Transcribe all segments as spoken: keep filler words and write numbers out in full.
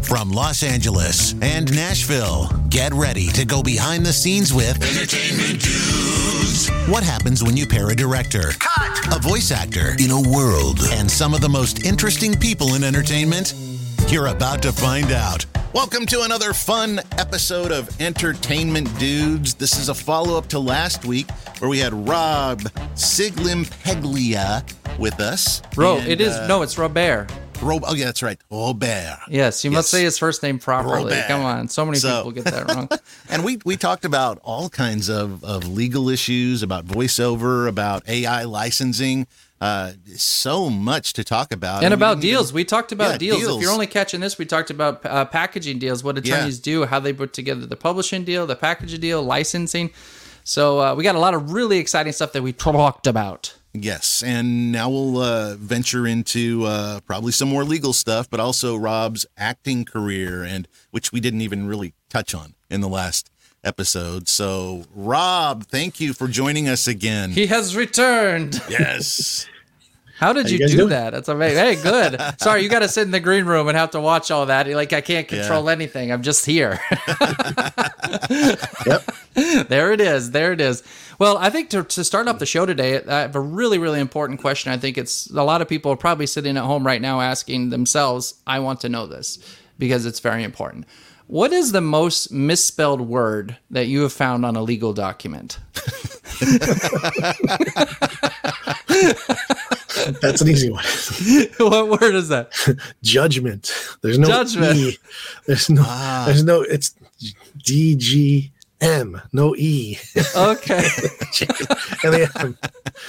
From Los Angeles and Nashville, get ready to go behind the scenes with Entertainment Dudes. What happens when you pair a director, Cut. a voice actor in a world, and some of the most interesting people in entertainment? You're about to find out. Welcome to another fun episode of Entertainment Dudes. This is a follow-up to last week where we had Rob Siglimpeglia with us. Ro, and, it is, uh, no, it's Robert. Rob, oh, yeah, that's right. Robert. Yes, you Yes. must say his first name properly. Robert. Come on, so many So- people get that wrong. And we, we talked about all kinds of, of legal issues, about voiceover, about A I licensing. Uh, so much to talk about. And we about didn't even- deals. We talked about Yeah, deals. deals. If you're only catching this, we talked about uh, packaging deals, what attorneys do, how they put together the publishing deal, the packaging deal, licensing. So uh, we got a lot of really exciting stuff that we talked about. Yes, and now we'll uh, venture into uh, probably some more legal stuff, but also Rob's acting career, and which we didn't even really touch on in the last episode. So, Rob, thank you for joining us again. He has returned. Yes. How did How you, you guys do doing? that? That's amazing. Hey, good. Sorry, you got to sit in the green room and have to watch all that. Like, I can't control Yeah. anything. I'm just here. Yep. There it is. There it is. Well, I think to, to start off the show today, I have a really, really important question. I think it's a lot of people are probably sitting at home right now asking themselves, I want to know this because it's very important. What is the most misspelled word that you have found on a legal document? That's an easy one. What word is that? Judgment. There's no Judgment. E. There's no. Ah. There's no. It's D G M. No E. Okay. And they have,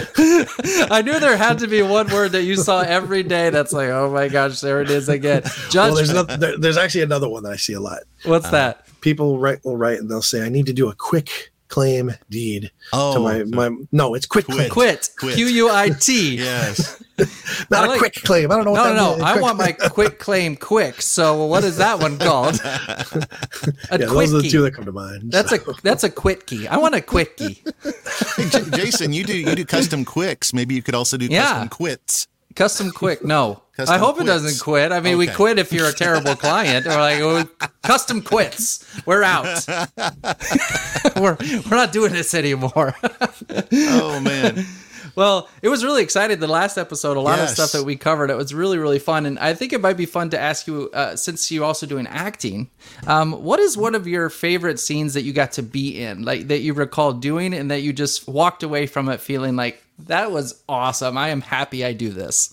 I knew there had to be one word that you saw every day that's like, oh my gosh, there it is again. well, there's Judgment. no, there, there's actually another one that I see a lot. What's that? People write will write and they'll say, "I need to do a quick claim deed Oh, to my my." No, it's quit claim, Quit. Quit. Q U I T. Yes. not I a like- quick claim. I don't know. What No, that no, means. no. I Quick want my claim. quick claim quick. So what is that one called? A Yeah, those are the quickie. two that come to mind. That's a so. that's a quickie. I want a quickie. Hey, J- Jason, you do you do custom quicks. Maybe you could also do Yeah. custom quits. Custom quick. No. Custom I hope quits. it doesn't quit. I mean, we Okay. quit if you're a terrible client. Or like oh, custom quits. We're out. we're we're not doing this anymore. Oh, man. Well, it was really exciting. The last episode, a lot Yes. of stuff that we covered, it was really, really fun. And I think it might be fun to ask you, uh, since you're also doing acting, um, what is one of your favorite scenes that you got to be in, like that you recall doing and that you just walked away from it feeling like, that was awesome. I am happy I do this.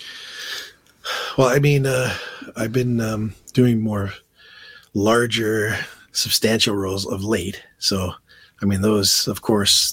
Well, I mean, uh, I've been um, doing more larger, substantial roles of late. So, I mean, those, of course,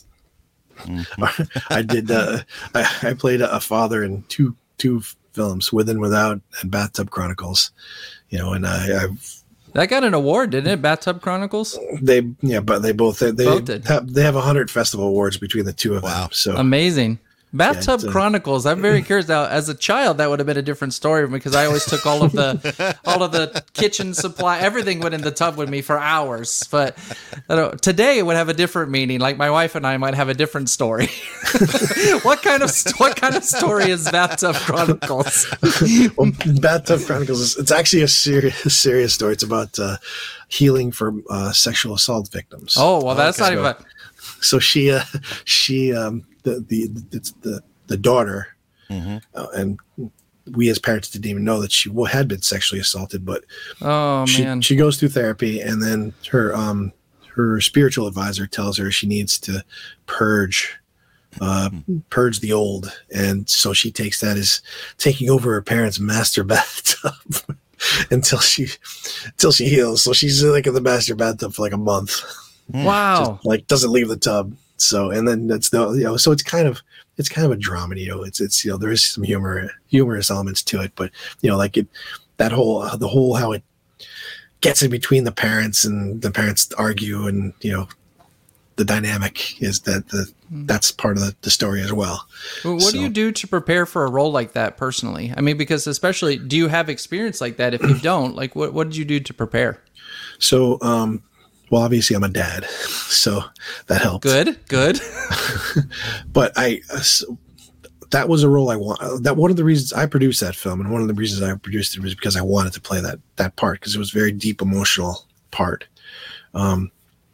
I did. Uh, I, I played a father in two two films, With and Without and Bathtub Chronicles. You know, and I, I've That got an award, didn't it? Bathtub Chronicles? they yeah, but they both they, they Both did. have they have a hundred festival awards between the two of Wow. them. So Amazing. Bathtub it's, uh, Chronicles. I'm very curious now. As a child, that would have been a different story because I always took all of the all of the kitchen supply. Everything went in the tub with me for hours. But I don't know, today it would have a different meaning. Like my wife and I might have a different story. what kind of what kind of story is Bathtub Chronicles? well, Bathtub Chronicles is it's actually a serious serious story. It's about uh, healing from uh, sexual assault victims. Oh well, that's Okay. not even. So she uh, she um, the the it's the the daughter, Mm-hmm. uh, and we as parents didn't even know that she wa- had been sexually assaulted. But Oh she man. she goes through therapy, and then her um her spiritual advisor tells her she needs to purge. Uh, purge the old, and so she takes that as taking over her parents' master bathtub until she until she heals. So she's like in the master bathtub for like a month. Wow. Like doesn't leave the tub. So and then that's the you know so it's kind of it's kind of a drama. You know, it's it's you know there is some humor humorous elements to it, but you know like it that whole uh, the whole how it gets in between the parents and the parents argue and you know the dynamic is that the that's part of the, the story as well. Well, what So- do you do to prepare for a role like that personally? I mean, because especially, do you have experience like that? If you don't, like, what what did you do to prepare? So um well obviously I'm a dad, so that helped. Good, good. But I, uh, so that was a role I want. That one of the reasons I produced that film, and one of the reasons I produced it was because I wanted to play that that part because it was a very deep emotional part. Um,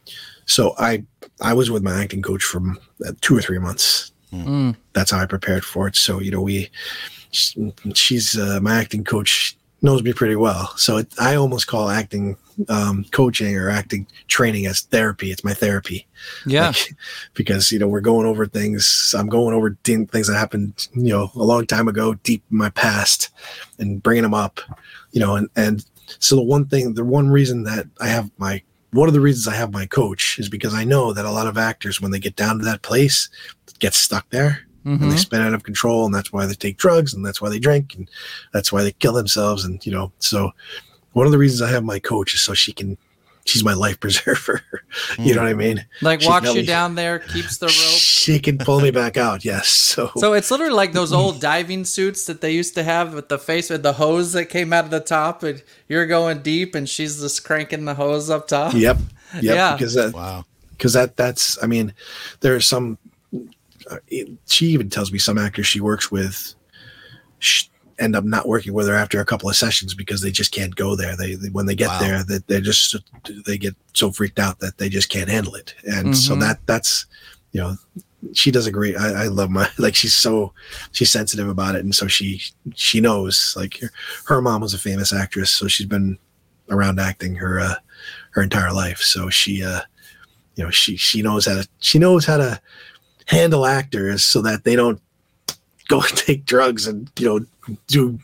so I I was with my acting coach for two or three months. Mm. That's how I prepared for it. So you know we, she, she's uh, my acting coach knows me pretty well. So it, I almost call acting um, coaching or acting training as therapy. It's my therapy. Yeah. Like, because, you know, we're going over things. I'm going over things that happened, you know, a long time ago, deep in my past and bringing them up, you know, and, and so the one thing, the one reason that I have my, one of the reasons I have my coach is because I know that a lot of actors, when they get down to that place, get stuck there. Mm-hmm. And they spin out of control, and that's why they take drugs, and that's why they drink, and that's why they kill themselves. And, you know, so one of the reasons I have my coach is so she can, she's my life preserver. Mm. You know what I mean? Like she walks you me, down there, keeps the rope. She can pull me back out. Yes. So, so it's literally like those old diving suits that they used to have with the face with the hose that came out of the top, and you're going deep, and she's just cranking the hose up top. Yep. Yep. Yeah. Because that, wow. Because that, that's, I mean, there are some, Uh, it, she even tells me some actors she works with sh- end up not working with her after a couple of sessions because they just can't go there. They, they when they get wow. there, that they, they just they get so freaked out that they just can't handle it. And mm-hmm. so that that's you know she does a great. I, I love my like she's so she's sensitive about it, and so she she knows like her, her mom was a famous actress, so she's been around acting her uh, her entire life. So she uh, you know she she knows how to she knows how to handle actors so that they don't go and take drugs and, you know, do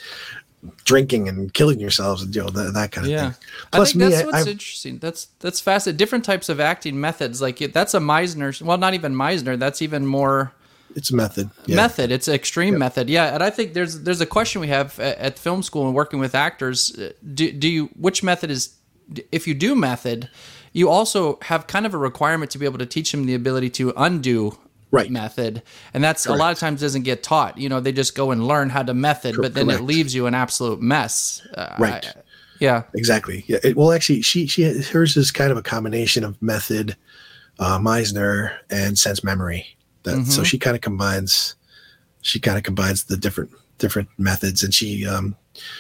drinking and killing yourselves and, you know, that, that kind of yeah. thing. Plus I think that's me, what's I, interesting. That's, that's fascinating. Different types of acting methods. Like that's a Meisner, well, not even Meisner. That's even more it's a method. Yeah. Method. It's an extreme yep. method. Yeah. And I think there's, there's a question we have at, at film school and working with actors. Do, do you, which method is, if you do method, you also have kind of a requirement to be able to teach them the ability to undo right. method. And that's Correct. a lot of times doesn't get taught. You know, they just go and learn how to method, but then Correct. it leaves you an absolute mess. Uh, right. I, yeah. Exactly. Yeah. It, well, actually, she, she, hers is kind of a combination of method, uh, Meisner, and sense memory. That, mm-hmm. So she kind of combines, she kind of combines the different, different methods, and she, um,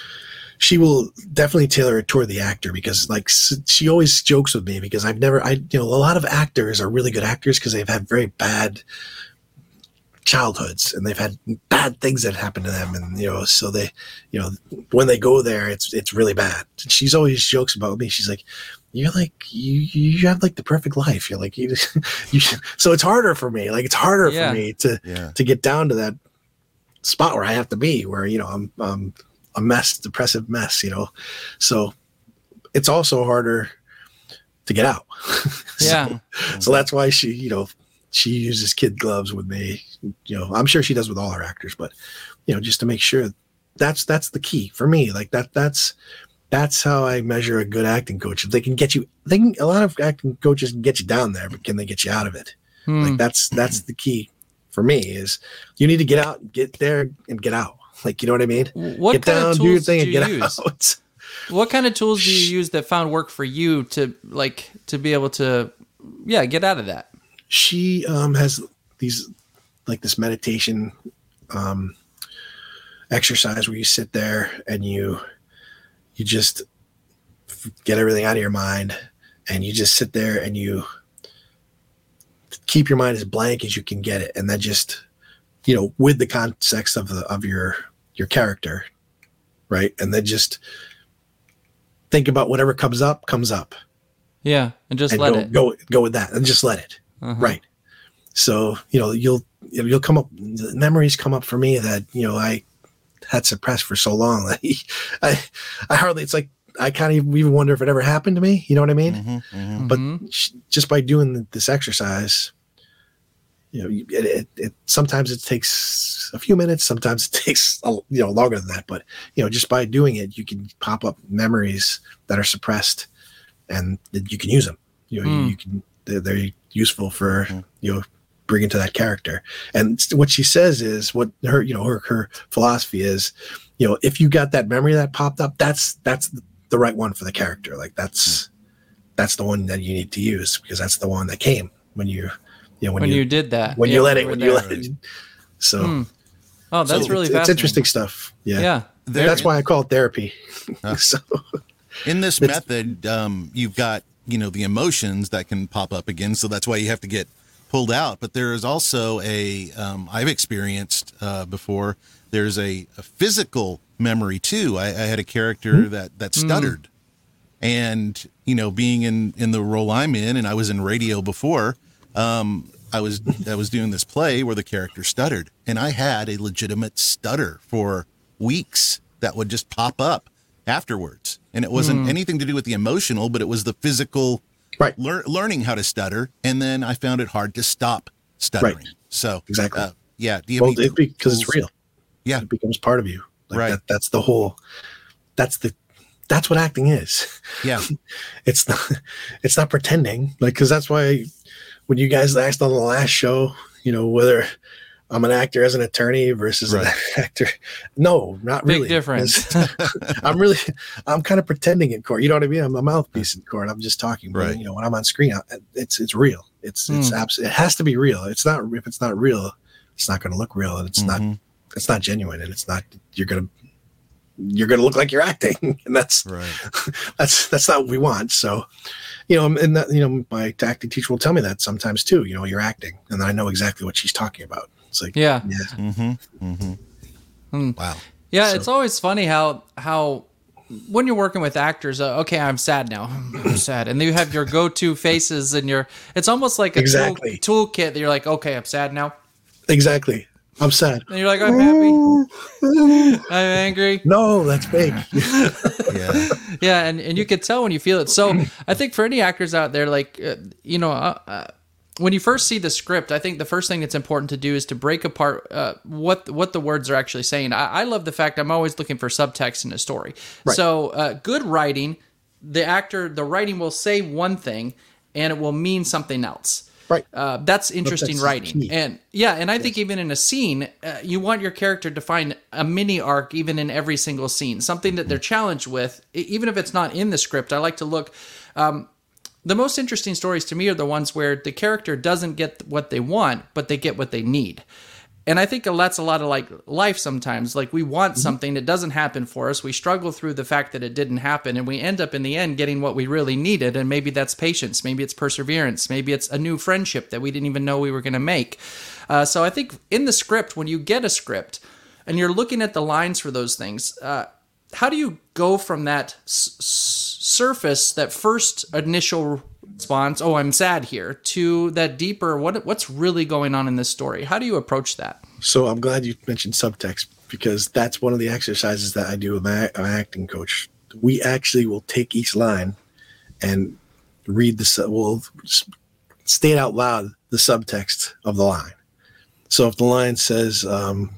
she will definitely tailor it toward the actor because like she always jokes with me because I've never, I, you know, a lot of actors are really good actors because they've had very bad childhoods and they've had bad things that happen to them. And, you know, so they, you know, when they go there, it's, it's really bad. And she's always jokes about me. She's like, you're like, you, you have like the perfect life. You're like, you, you so it's harder for me. Like it's harder yeah. for me to, yeah. to get down to that spot where I have to be where, you know, I'm, um, a mess, depressive mess, you know? So it's also harder to get out. so, yeah. So that's why she, you know, she uses kid gloves with me, you know, I'm sure she does with all her actors, but you know, just to make sure that's, that's the key for me. Like that, that's, that's how I measure a good acting coach. If they can get you, they can, a lot of acting coaches can get you down there, but can they get you out of it? Hmm. Like that's, that's the key for me is you need to get out, get there and get out. Like, you know what I mean? What get kind down, of tools do your thing, do you and get use? out. What kind of tools do you use that found work for you to like to be able to, yeah, get out of that? She um, has these like this meditation um, exercise where you sit there and you you just get everything out of your mind, and you just sit there and you keep your mind as blank as you can get it, and then just, you know, with the context of the of your your character, right? And then just think about whatever comes up, comes up. Yeah, and just and let go, it go go with that, and just let it. Uh-huh. Right. So you know you'll you'll come up. Memories come up for me that you know I had suppressed for so long. Like, I I hardly. It's like I can't even, even wonder if it ever happened to me. You know what I mean? Mm-hmm, mm-hmm. But sh- just by doing this exercise, you know, it, it, it sometimes it takes a few minutes, sometimes it takes a, you know longer than that. But you know, just by doing it, you can pop up memories that are suppressed, and you can use them. You know, mm. you can they're, they're useful for mm. you know bringing to that character. And what she says is what her you know her her philosophy is. You know, if you got that memory that popped up, that's that's the right one for the character. Like that's mm. that's the one that you need to use because that's the one that came when you. You know, when, when you, you did that, when yeah, you let it, when when you let it. So, mm. Oh, that's So really it's, it's fascinating. interesting stuff. Yeah. Yeah. That's why I call it therapy. So In this method, um, you've got, you know, the emotions that can pop up again. So that's why you have to get pulled out. But there is also a, um, I've experienced uh, before, there's a, a physical memory too. I, I had a character mm-hmm. that, that stuttered. Mm. And, you know, being in, in the role I'm in, and I was in radio before, um, I was I was doing this play where the character stuttered. And I had a legitimate stutter for weeks that would just pop up afterwards. And it wasn't mm. anything to do with the emotional, but it was the physical right. lear- learning how to stutter. And then I found it hard to stop stuttering. Right. So exactly. Uh, yeah. Do you well, have any because it's real. Yeah. It becomes part of you. Like right. That, that's the whole, that's the, that's what acting is. Yeah. It's not, it's not pretending. Like, cause that's why when you guys asked on the last show, you know, whether I'm an actor as an attorney versus right. an actor. No, not Big really. difference. I'm really, I'm kind of pretending in court. You know what I mean? I'm a mouthpiece in court. I'm just talking. But, right. you know, when I'm on screen, it's it's real. It's it's mm. absolutely. It has to be real. It's not. If it's not real, it's not going to look real, and it's mm-hmm. not. It's not genuine, and it's not. You're gonna. You're gonna look like you're acting, and that's right. that's that's not what we want. So, you know, and that, you know, my acting teacher will tell me that sometimes too. You know, you're acting, and I know exactly what she's talking about. It's like, yeah, yeah. Mm-hmm. Mm-hmm. Mm. Wow. Yeah, So- it's always funny how how when you're working with actors, uh, okay, I'm sad now. I'm sad, and then you have your go-to faces, and your it's almost like a Exactly. tool, toolkit that you're like, okay, I'm sad now, Exactly. I'm sad. and you're like, I'm happy, I'm angry. No, that's fake. Yeah. Yeah, and, and you could tell when you feel it. So I think for any actors out there, like, uh, you know, uh, uh, when you first see the script, I think the first thing that's important to do is to break apart uh, what what the words are actually saying. I, I love the fact I'm always looking for subtext in a story. Right. So uh, good writing, the actor, the writing will say one thing and it will mean something else. Right. Uh, that's interesting Subtext is writing. key. And yeah, and I think even in a scene, uh, you want your character to find a mini arc even in every single scene, something that they're challenged with, e- even if it's not in the script. I like to look. Um, the most interesting stories to me are the ones where the character doesn't get what they want, but they get what they need. And I think that's a lot of like life sometimes. Like we want mm-hmm. something, it doesn't happen for us. We struggle through the fact that it didn't happen, and we end up in the end getting what we really needed. And maybe that's patience, maybe it's perseverance, maybe it's a new friendship that we didn't even know we were going to make. Uh, so I think in the script, when you get a script and you're looking at the lines for those things, uh, how do you go from that s- surface, that first initial response, oh, I'm sad here, to that deeper, what what's really going on in this story? How do you approach that? So I'm glad you mentioned subtext, because that's one of the exercises that I do with my, my acting coach. We actually will take each line and read the, su- we'll state out loud the subtext of the line. So if the line says, um,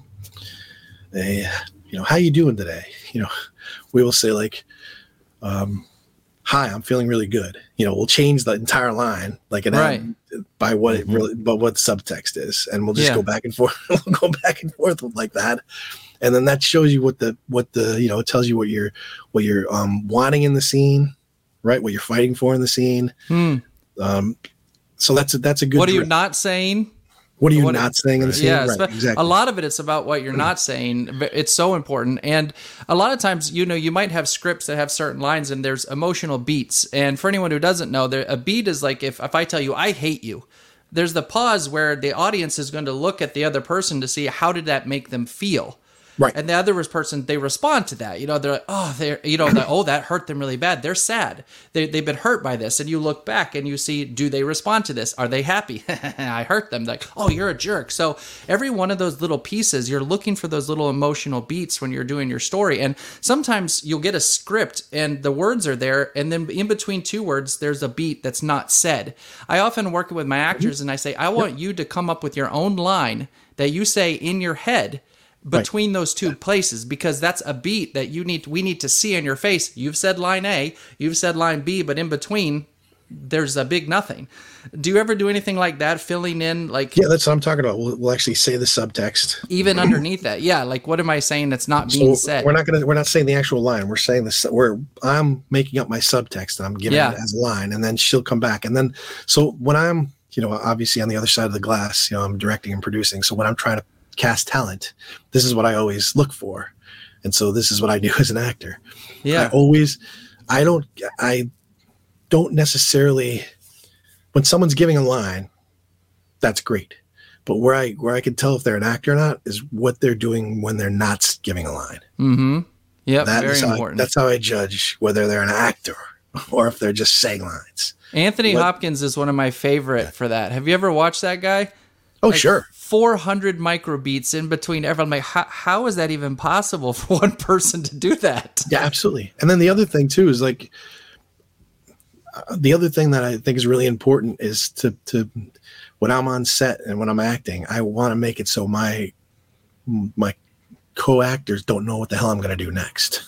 hey, you know, how you doing today? You know, we will say like, um, hi, I'm feeling really good. You know, we'll change the entire line, like an Right. ad, by what Mm-hmm. it really, but what the subtext is, and we'll just Yeah. go back and forth. We'll go back and forth like that, and then that shows you what the what the you know it tells you what you're what you're um, wanting in the scene, right? What you're fighting for in the scene. Hmm. Um, so that's a, that's a good. What are you drill. not saying? What are you what- not saying in the scene? Yeah, Right, spe- exactly. a lot of it it's about what you're not saying. It's so important. And a lot of times, you know, you might have scripts that have certain lines and there's emotional beats. And for anyone who doesn't know, there a beat is like if, if I tell you I hate you, there's the pause where the audience is going to look at the other person to see how did that make them feel. Right. And the other person, they respond to that. You know, they're like, oh, they're, you know, like, oh, that hurt them really bad. They're sad. They, they've been hurt by this. And you look back and you see, do they respond to this? Are they happy? I hurt them. Like, oh, you're a jerk. So every one of those little pieces, you're looking for those little emotional beats when you're doing your story. And sometimes you'll get a script and the words are there. And then in between two words, there's a beat that's not said. I often work with my actors and I say, I want you to come up with your own line that you say in your head between those two places, because that's a beat that you need we need to see in your face. You've said line A, you've said line B, but in between there's a big nothing. Do you ever do anything like that, filling in like Yeah, that's what I'm talking about. We'll, we'll actually say the subtext. even underneath that? Yeah, like what am I saying that's not being So said? we're not gonna we're not saying the actual line. We're saying this. We're I'm making up my subtext and I'm giving Yeah. it as a line, and then she'll come back. And then so when I'm you know obviously on the other side of the glass, you know I'm directing and producing. So when I'm trying to cast talent, this is what I always look for. And so this is what I do as an actor. Yeah. I always, I don't, I don't necessarily, when someone's giving a line, that's great. But where I, where I can tell if they're an actor or not is what they're doing when they're not giving a line. Mm-hmm. Yep. That Very is how important. I, that's how I judge whether they're an actor or if they're just saying lines. Anthony What- Hopkins is one of my favorite for that. Have you ever watched that guy? Oh, Like sure. four hundred microbeats in between everyone. I'm like, how, how is that even possible for one person to do that? Yeah, absolutely. And then the other thing too is like, uh, the other thing that I think is really important is to, to, when I'm on set and when I'm acting, I want to make it so my, my co-actors don't know what the hell I'm going to do next.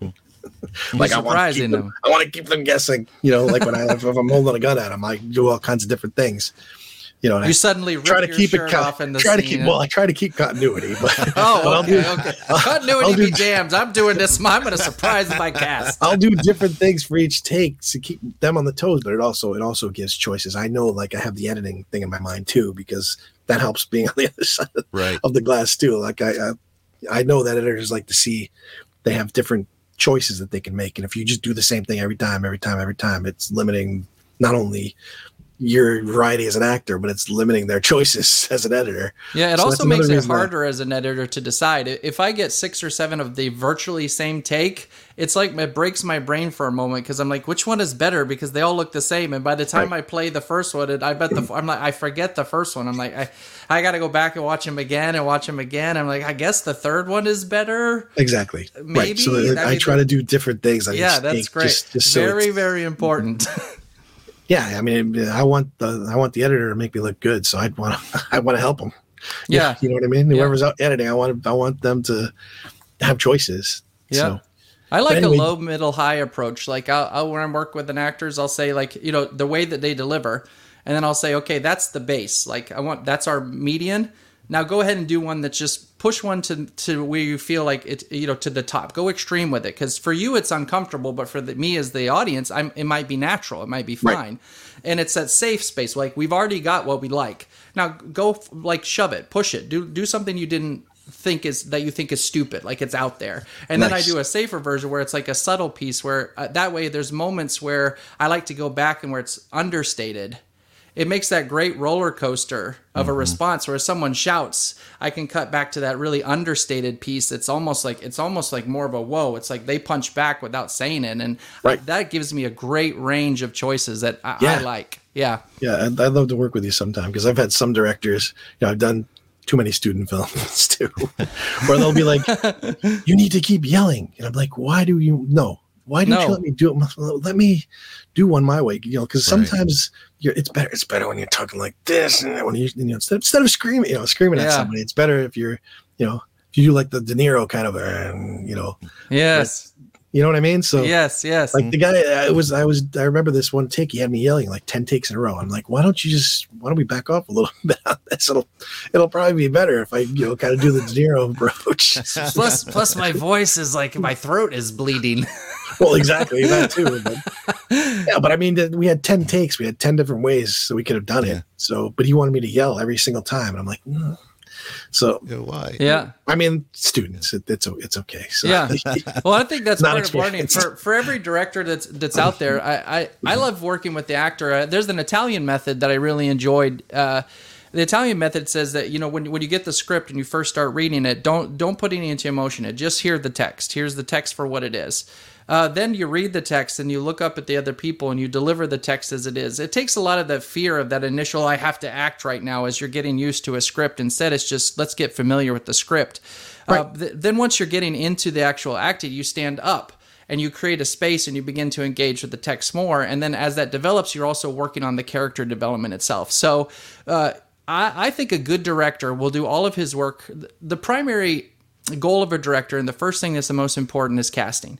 Like I want to surprising keep them. them, I want to keep them guessing, you know, like when I, if I'm holding a gun at them, I do all kinds of different things. You know, and You I suddenly rip try to your keep it shirt co- off in the try to scene. keep well I try to keep continuity, but Oh, but I'll okay, do- okay. I'll Continuity do- be damned. I'm doing this. I'm going to surprise my cast. I'll do different things for each take to keep them on the toes, but it also it also gives choices. I know, like I have the editing thing in my mind too, because that helps being on the other side of, Right. of the glass too. Like I, I I know that editors like to see they have different choices that they can make, and if you just do the same thing every time, every time, every time, it's limiting not only your variety as an actor, but it's limiting their choices as an editor. Yeah, it So also that's another makes it reason why- harder as an editor to decide. If I get six or seven of the virtually same take, it's like it breaks my brain for a moment because I'm like, which one is better? Because they all look the same, and by the time Right. I play the first one, it, I bet the I'm like I forget the first one. I'm like I I got to go back and watch them again and watch them again. I'm like I guess the third one is better. Exactly. Maybe. Right. So that I I mean, try to do different things. I Yeah, just that's think great. Just, just so very it's- very important. yeah. I mean, I want the I want the editor to make me look good, so I want I want to help them. Yeah. You know what I mean? Whoever's out editing, I want I want them to have choices. Yeah. So, I like anyway- a low, middle, high approach. Like I'll, I'll, when I'm working with an actors, I'll say like, you know, the way that they deliver, and then I'll say, okay, that's the base. Like I want, that's our median. Now go ahead and do one that's just push one to, to where you feel like it, you know, to the top, go extreme with it. Cause for you, it's uncomfortable, but for the, me as the audience, I'm, it might be natural. It might be fine. Right. And it's that safe space. Like we've already got what we like. Now go like shove it, push it, do, do something you didn't think is that you think is stupid, like it's out there. And then I Nice. do a safer version where it's like a subtle piece where uh, that way there's moments where I like to go back and where it's understated. It makes that great roller coaster of a response where someone shouts, I can cut back to that really understated piece. It's almost like it's almost like more of a whoa. It's like they punch back without saying it, and Right. that gives me a great range of choices that I, I Yeah. like. Yeah, yeah, I'd, I'd love to work with you sometime because I've had some directors. You know, I've done too many student films too, where they'll be like, "You need to keep yelling," and I'm like, "Why do you no? Why don't No. you let me do it? Let me do one my way." You know, because Right. sometimes you're, it's better. It's better when you're talking like this, and when you, you know, instead, instead of screaming, you know, screaming at Yeah. somebody, it's better if you're, you know, if you do like the De Niro kind of, uh, you know, yes, you know what I mean. So yes, yes. like the guy, I was, I was, I remember this one take. He had me yelling like ten takes in a row. I'm like, why don't you just, why don't we back off a little bit on this? It'll, it'll probably be better if I, you know, kind of do the De Niro approach. plus, plus, my voice is like my throat is bleeding. Well, exactly that too. But, yeah, but I mean, th- we had ten takes. We had ten different ways that we could have done Yeah. it. So, but he wanted me to yell every single time, and I'm like, mm. So, Yeah, why? Yeah. I mean, students, it, it's o- it's okay. So, Yeah. Well, I think that's Not part of learning experience. for for every director that's that's out there. I I, I love working with the actor. Uh, there's an Italian method that I really enjoyed. Uh, the Italian method says that you know when when you get the script and you first start reading it, don't don't put any into emotion. It just hear the text. Here's the text for what it is. Uh, then you read the text and you look up at the other people and you deliver the text as it is. It takes a lot of the fear of that initial I have to act right now as you're getting used to a script. Instead, it's just let's get familiar with the script. Uh, th- then once you're getting into the actual acting, you stand up and you create a space and you begin to engage with the text more. And then as that develops, you're also working on the character development itself. So uh, I, I think a good director will do all of his work. The primary goal of a director, and the first thing that's the most important, is casting.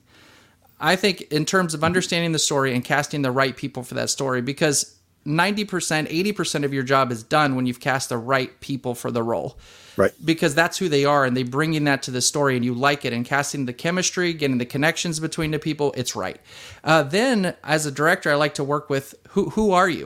I think in terms of understanding the story and casting the right people for that story, because ninety percent, eighty percent of your job is done when you've cast the right people for the role. right. Because that's who they are, and they bringing that to the story, and you like it, and casting the chemistry, getting the connections between the people, it's right. Uh, then, as a director, I like to work with who who are you?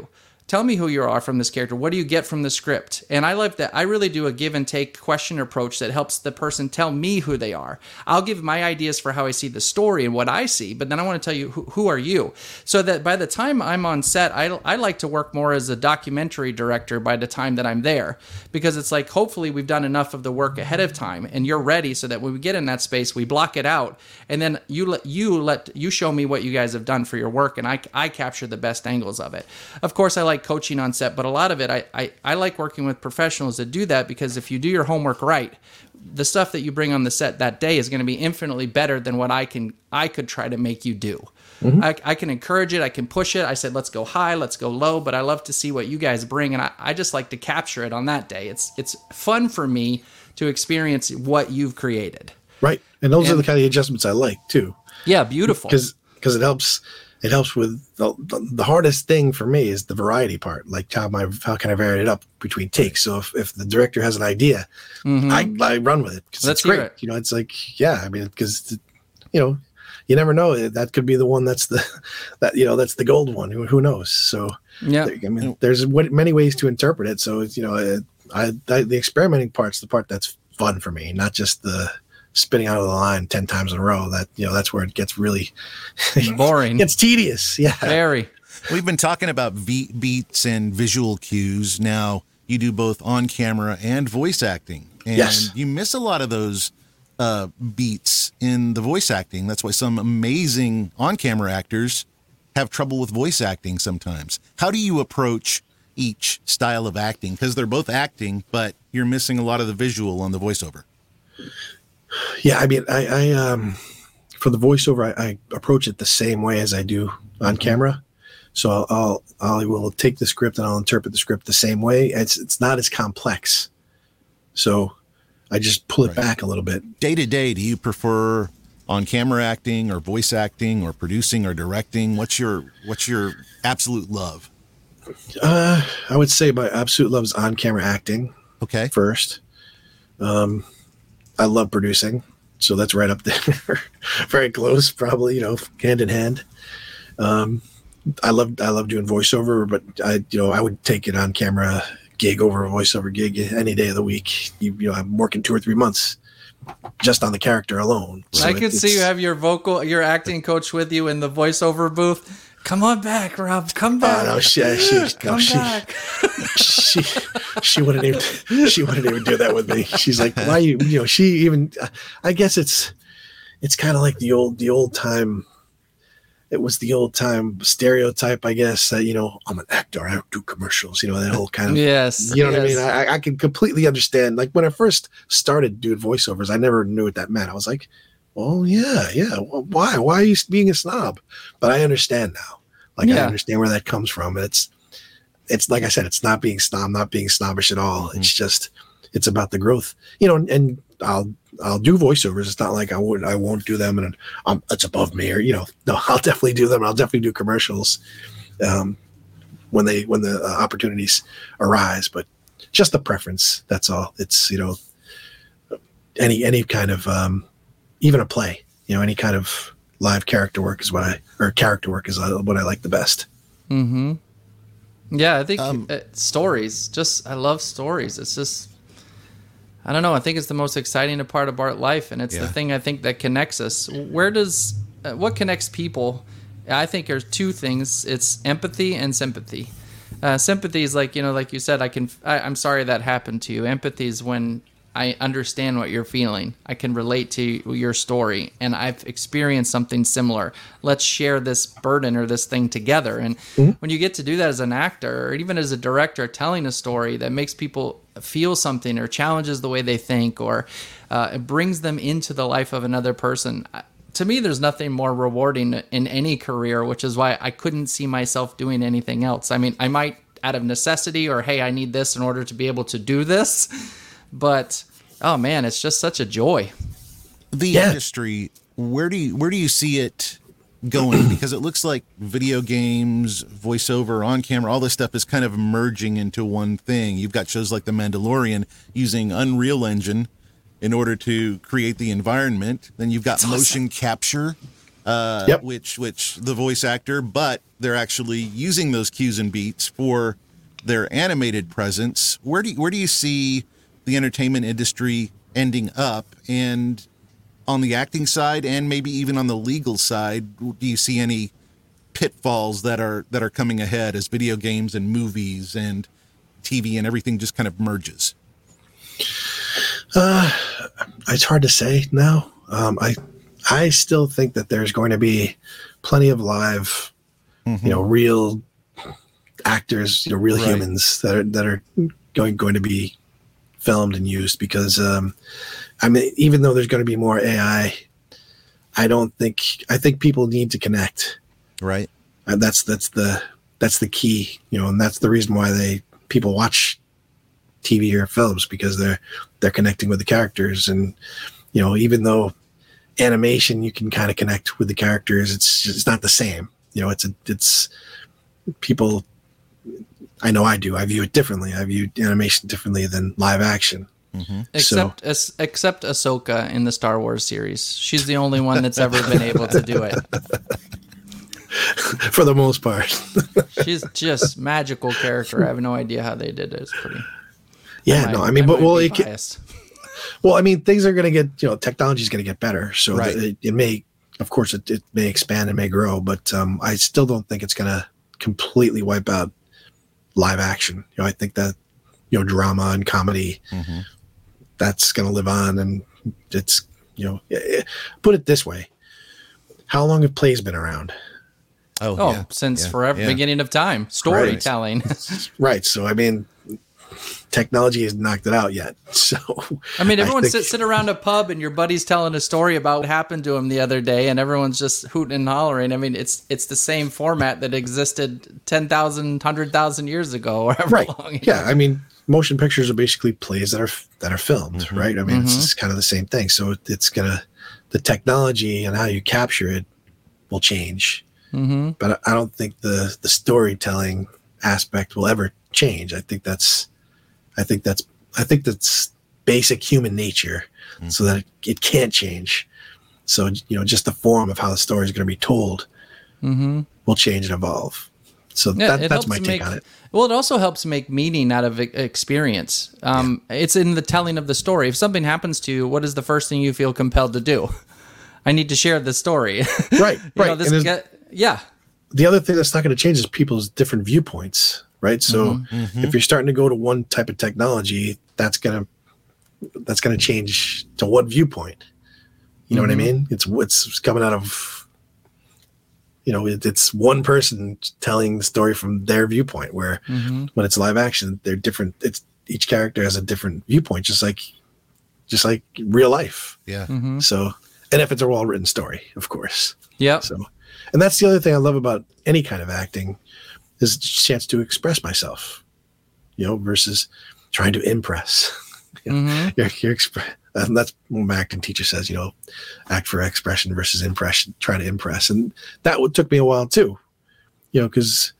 tell me who you are from this character. What do you get from the script? And I like that. I really do a give and take question approach that helps the person tell me who they are. I'll give my ideas for how I see the story and what I see, but then I want to tell you, who, who are you? So that by the time I'm on set, I, I like to work more as a documentary director by the time that I'm there, because it's like, hopefully we've done enough of the work ahead of time and you're ready so that when we get in that space, we block it out. And then you let, you let, you show me what you guys have done for your work, and I, I capture the best angles of it. Of course, I like coaching on set, but a lot of it, I, I, I like working with professionals that do that, because if you do your homework right, the stuff that you bring on the set that day is going to be infinitely better than what I can, I could try to make you do. Mm-hmm. I, I can encourage it. I can push it. I said, let's go high, let's go low, but I love to see what you guys bring. And I, I just like to capture it on that day. It's, it's fun for me to experience what you've created. Right. And those and, are the kind of adjustments I like too. Yeah. Beautiful. Because, because it helps, It helps with the, the, the hardest thing for me is the variety part. Like how my how can I vary it up between takes? So if, if the director has an idea, mm-hmm. I, I run with it because it's great. It. You know, it's like yeah, I mean, because you know, you never know, that could be the one that's the that you know that's the gold one. Who, who knows? So yeah, I mean, there's many ways to interpret it. So it's, you know, I, I the experimenting part's the part that's fun for me, not just the spinning out of the line ten times in a row. That, you know, that's where it gets really boring. It's tedious. Yeah. Very. We've been talking about v- beats and visual cues. Now you do both on camera and voice acting. And yes. you miss a lot of those uh, beats in the voice acting. That's why some amazing on camera actors have trouble with voice acting sometimes. How do you approach each style of acting? Because they're both acting, but you're missing a lot of the visual on the voiceover. Yeah, I mean, I, I um, for the voiceover, I, I approach it the same way as I do on camera. So I'll, I'll, I will take the script and I'll interpret the script the same way. It's, it's not as complex. So I just pull it right. back a little bit. Day to day, do you prefer on camera acting or voice acting or producing or directing? What's your, what's your absolute love? Uh, I would say my absolute love is on camera acting. Okay. First. Um, I love producing, so that's right up there. Very close, probably, you know, hand in hand. Um, I love I love doing voiceover, but I you know I would take it on camera gig over a voiceover gig any day of the week. You, you know, I'm working two or three months just on the character alone. So I could it, see you have your vocal, your acting coach with you in the voiceover booth. Come on back, Rob. Come back. Oh, no, she, she, Come no, she, back. she, she wouldn't even, she wouldn't even do that with me. She's like, why you, you know, she even, I guess it's, it's kind of like the old, the old time. It was the old time stereotype, I guess, that, you know, I'm an actor, I do commercials, you know, that whole kind of, yes, you know yes. what I mean? I, I can completely understand. Like when I first started doing voiceovers, I never knew what that meant. I was like, well, yeah, yeah. Well, why? Why are you being a snob? But I understand now. Like yeah. I understand where that comes from. It's, it's like I said, it's not being snob, not being snobbish at all. Mm-hmm. It's just, it's about the growth, you know. And, and I'll, I'll do voiceovers. It's not like I would, I won't do them, and um, it's above me, or you know. No, I'll definitely do them. I'll definitely do commercials, um, when they, when the uh, opportunities arise. But just the preference. That's all. It's, you know, any, any kind of. Um, Even a play, you know, any kind of live character work is what I, or character work is what I like the best. Mm-hmm. Yeah, I think um, uh, stories, just, I love stories. It's just, I don't know. I think it's the most exciting part of our life. And it's yeah. the thing I think that connects us. Where does, uh, what connects people? I think there's two things. It's empathy and sympathy. Uh, sympathy is like, you know, like you said, I can, I, I'm sorry that happened to you. Empathy is when I understand what you're feeling. I can relate to your story, and I've experienced something similar. Let's share this burden or this thing together. And mm-hmm. when you get to do that as an actor, or even as a director, telling a story that makes people feel something or challenges the way they think, or uh, it brings them into the life of another person, to me, there's nothing more rewarding in any career, which is why I couldn't see myself doing anything else. I mean, I might out of necessity, or, hey, I need this in order to be able to do this. But, oh man, it's just such a joy. The yeah. industry, where do you where do you see it going? Because it looks like video games, voiceover, on camera, all this stuff is kind of merging into one thing. You've got shows like The Mandalorian using Unreal Engine in order to create the environment. Then you've got That's motion awesome. capture. uh, Yep. which which the voice actor, but they're actually using those cues and beats for their animated presence. Where do you, where do you see the entertainment industry ending up? And on the acting side, and maybe even on the legal side, do you see any pitfalls that are that are coming ahead as video games and movies and T V and everything just kind of merges? Uh, it's hard to say now. Um, I I still think that there's going to be plenty of live, mm-hmm. you know, real actors, you know, real right. humans that are that are going going to be filmed and used, because um, I mean, even though there's going to be more A I, I don't think I think people need to connect. Right. And that's that's the that's the key, you know, and that's the reason why they people watch T V or films, because they're they're connecting with the characters. And you know, even though animation you can kind of connect with the characters, it's it's not the same. You know, it's a it's people. I know I do. I view it differently. I view animation differently than live action. Mm-hmm. Except so. as, except Ahsoka in the Star Wars series. She's the only one that's ever been able to do it. For the most part. She's just magical character. I have no idea how they did it. It's pretty. Yeah, I no, might, I mean, I but well, it can, well, I mean, things are going to get, you know, technology is going to get better. So right. it, it may, of course, it, it may expand and may grow, but um, I still don't think it's going to completely wipe out live action. You know, I think that, you know, drama and comedy, mm-hmm. that's going to live on. And it's, you know, it, put it this way. How long have plays been around? Oh, oh yeah. since yeah. forever, yeah. beginning of time, storytelling. Right. right. So, I mean, technology has knocked it out yet. So, I mean, everyone I think, sit, sit around a pub and your buddy's telling a story about what happened to him the other day, and everyone's just hooting and hollering. I mean, it's it's the same format that existed ten thousand, one hundred thousand years ago, or however right. long. Yeah. I mean, motion pictures are basically plays that are that are filmed, mm-hmm. right? I mean, mm-hmm. it's, it's kind of the same thing. So it's gonna, the technology and how you capture it will change. Mm-hmm. But I don't think the the storytelling aspect will ever change. I think that's, I think that's, I think that's basic human nature, mm-hmm. so that it, it can't change. So, you know, just the form of how the story is going to be told mm-hmm. will change and evolve. So yeah, that, that's my take make, on it. Well, it also helps make meaning out of experience. Um, yeah. It's in the telling of the story. If something happens to you, what is the first thing you feel compelled to do? I need to share the story. Right, right. know, this get, yeah. The other thing that's not going to change is people's different viewpoints, right? So mm-hmm. if you're starting to go to one type of technology, that's going to that's going to change to what viewpoint? You know mm-hmm. what I mean? It's it's coming out of, you know, it, it's one person telling the story from their viewpoint, where mm-hmm. when it's live action, they're different. It's each character has a different viewpoint, just like just like real life. Yeah. Mm-hmm. So, and if it's a well-written story, of course. Yeah. So, and that's the other thing I love about any kind of acting, is a chance to express myself, you know, versus trying to impress. You know, mm-hmm. you're, you're expre- and that's what my acting teacher says, you know, act for expression versus impression, try to impress. And that would, took me a while too, you know, because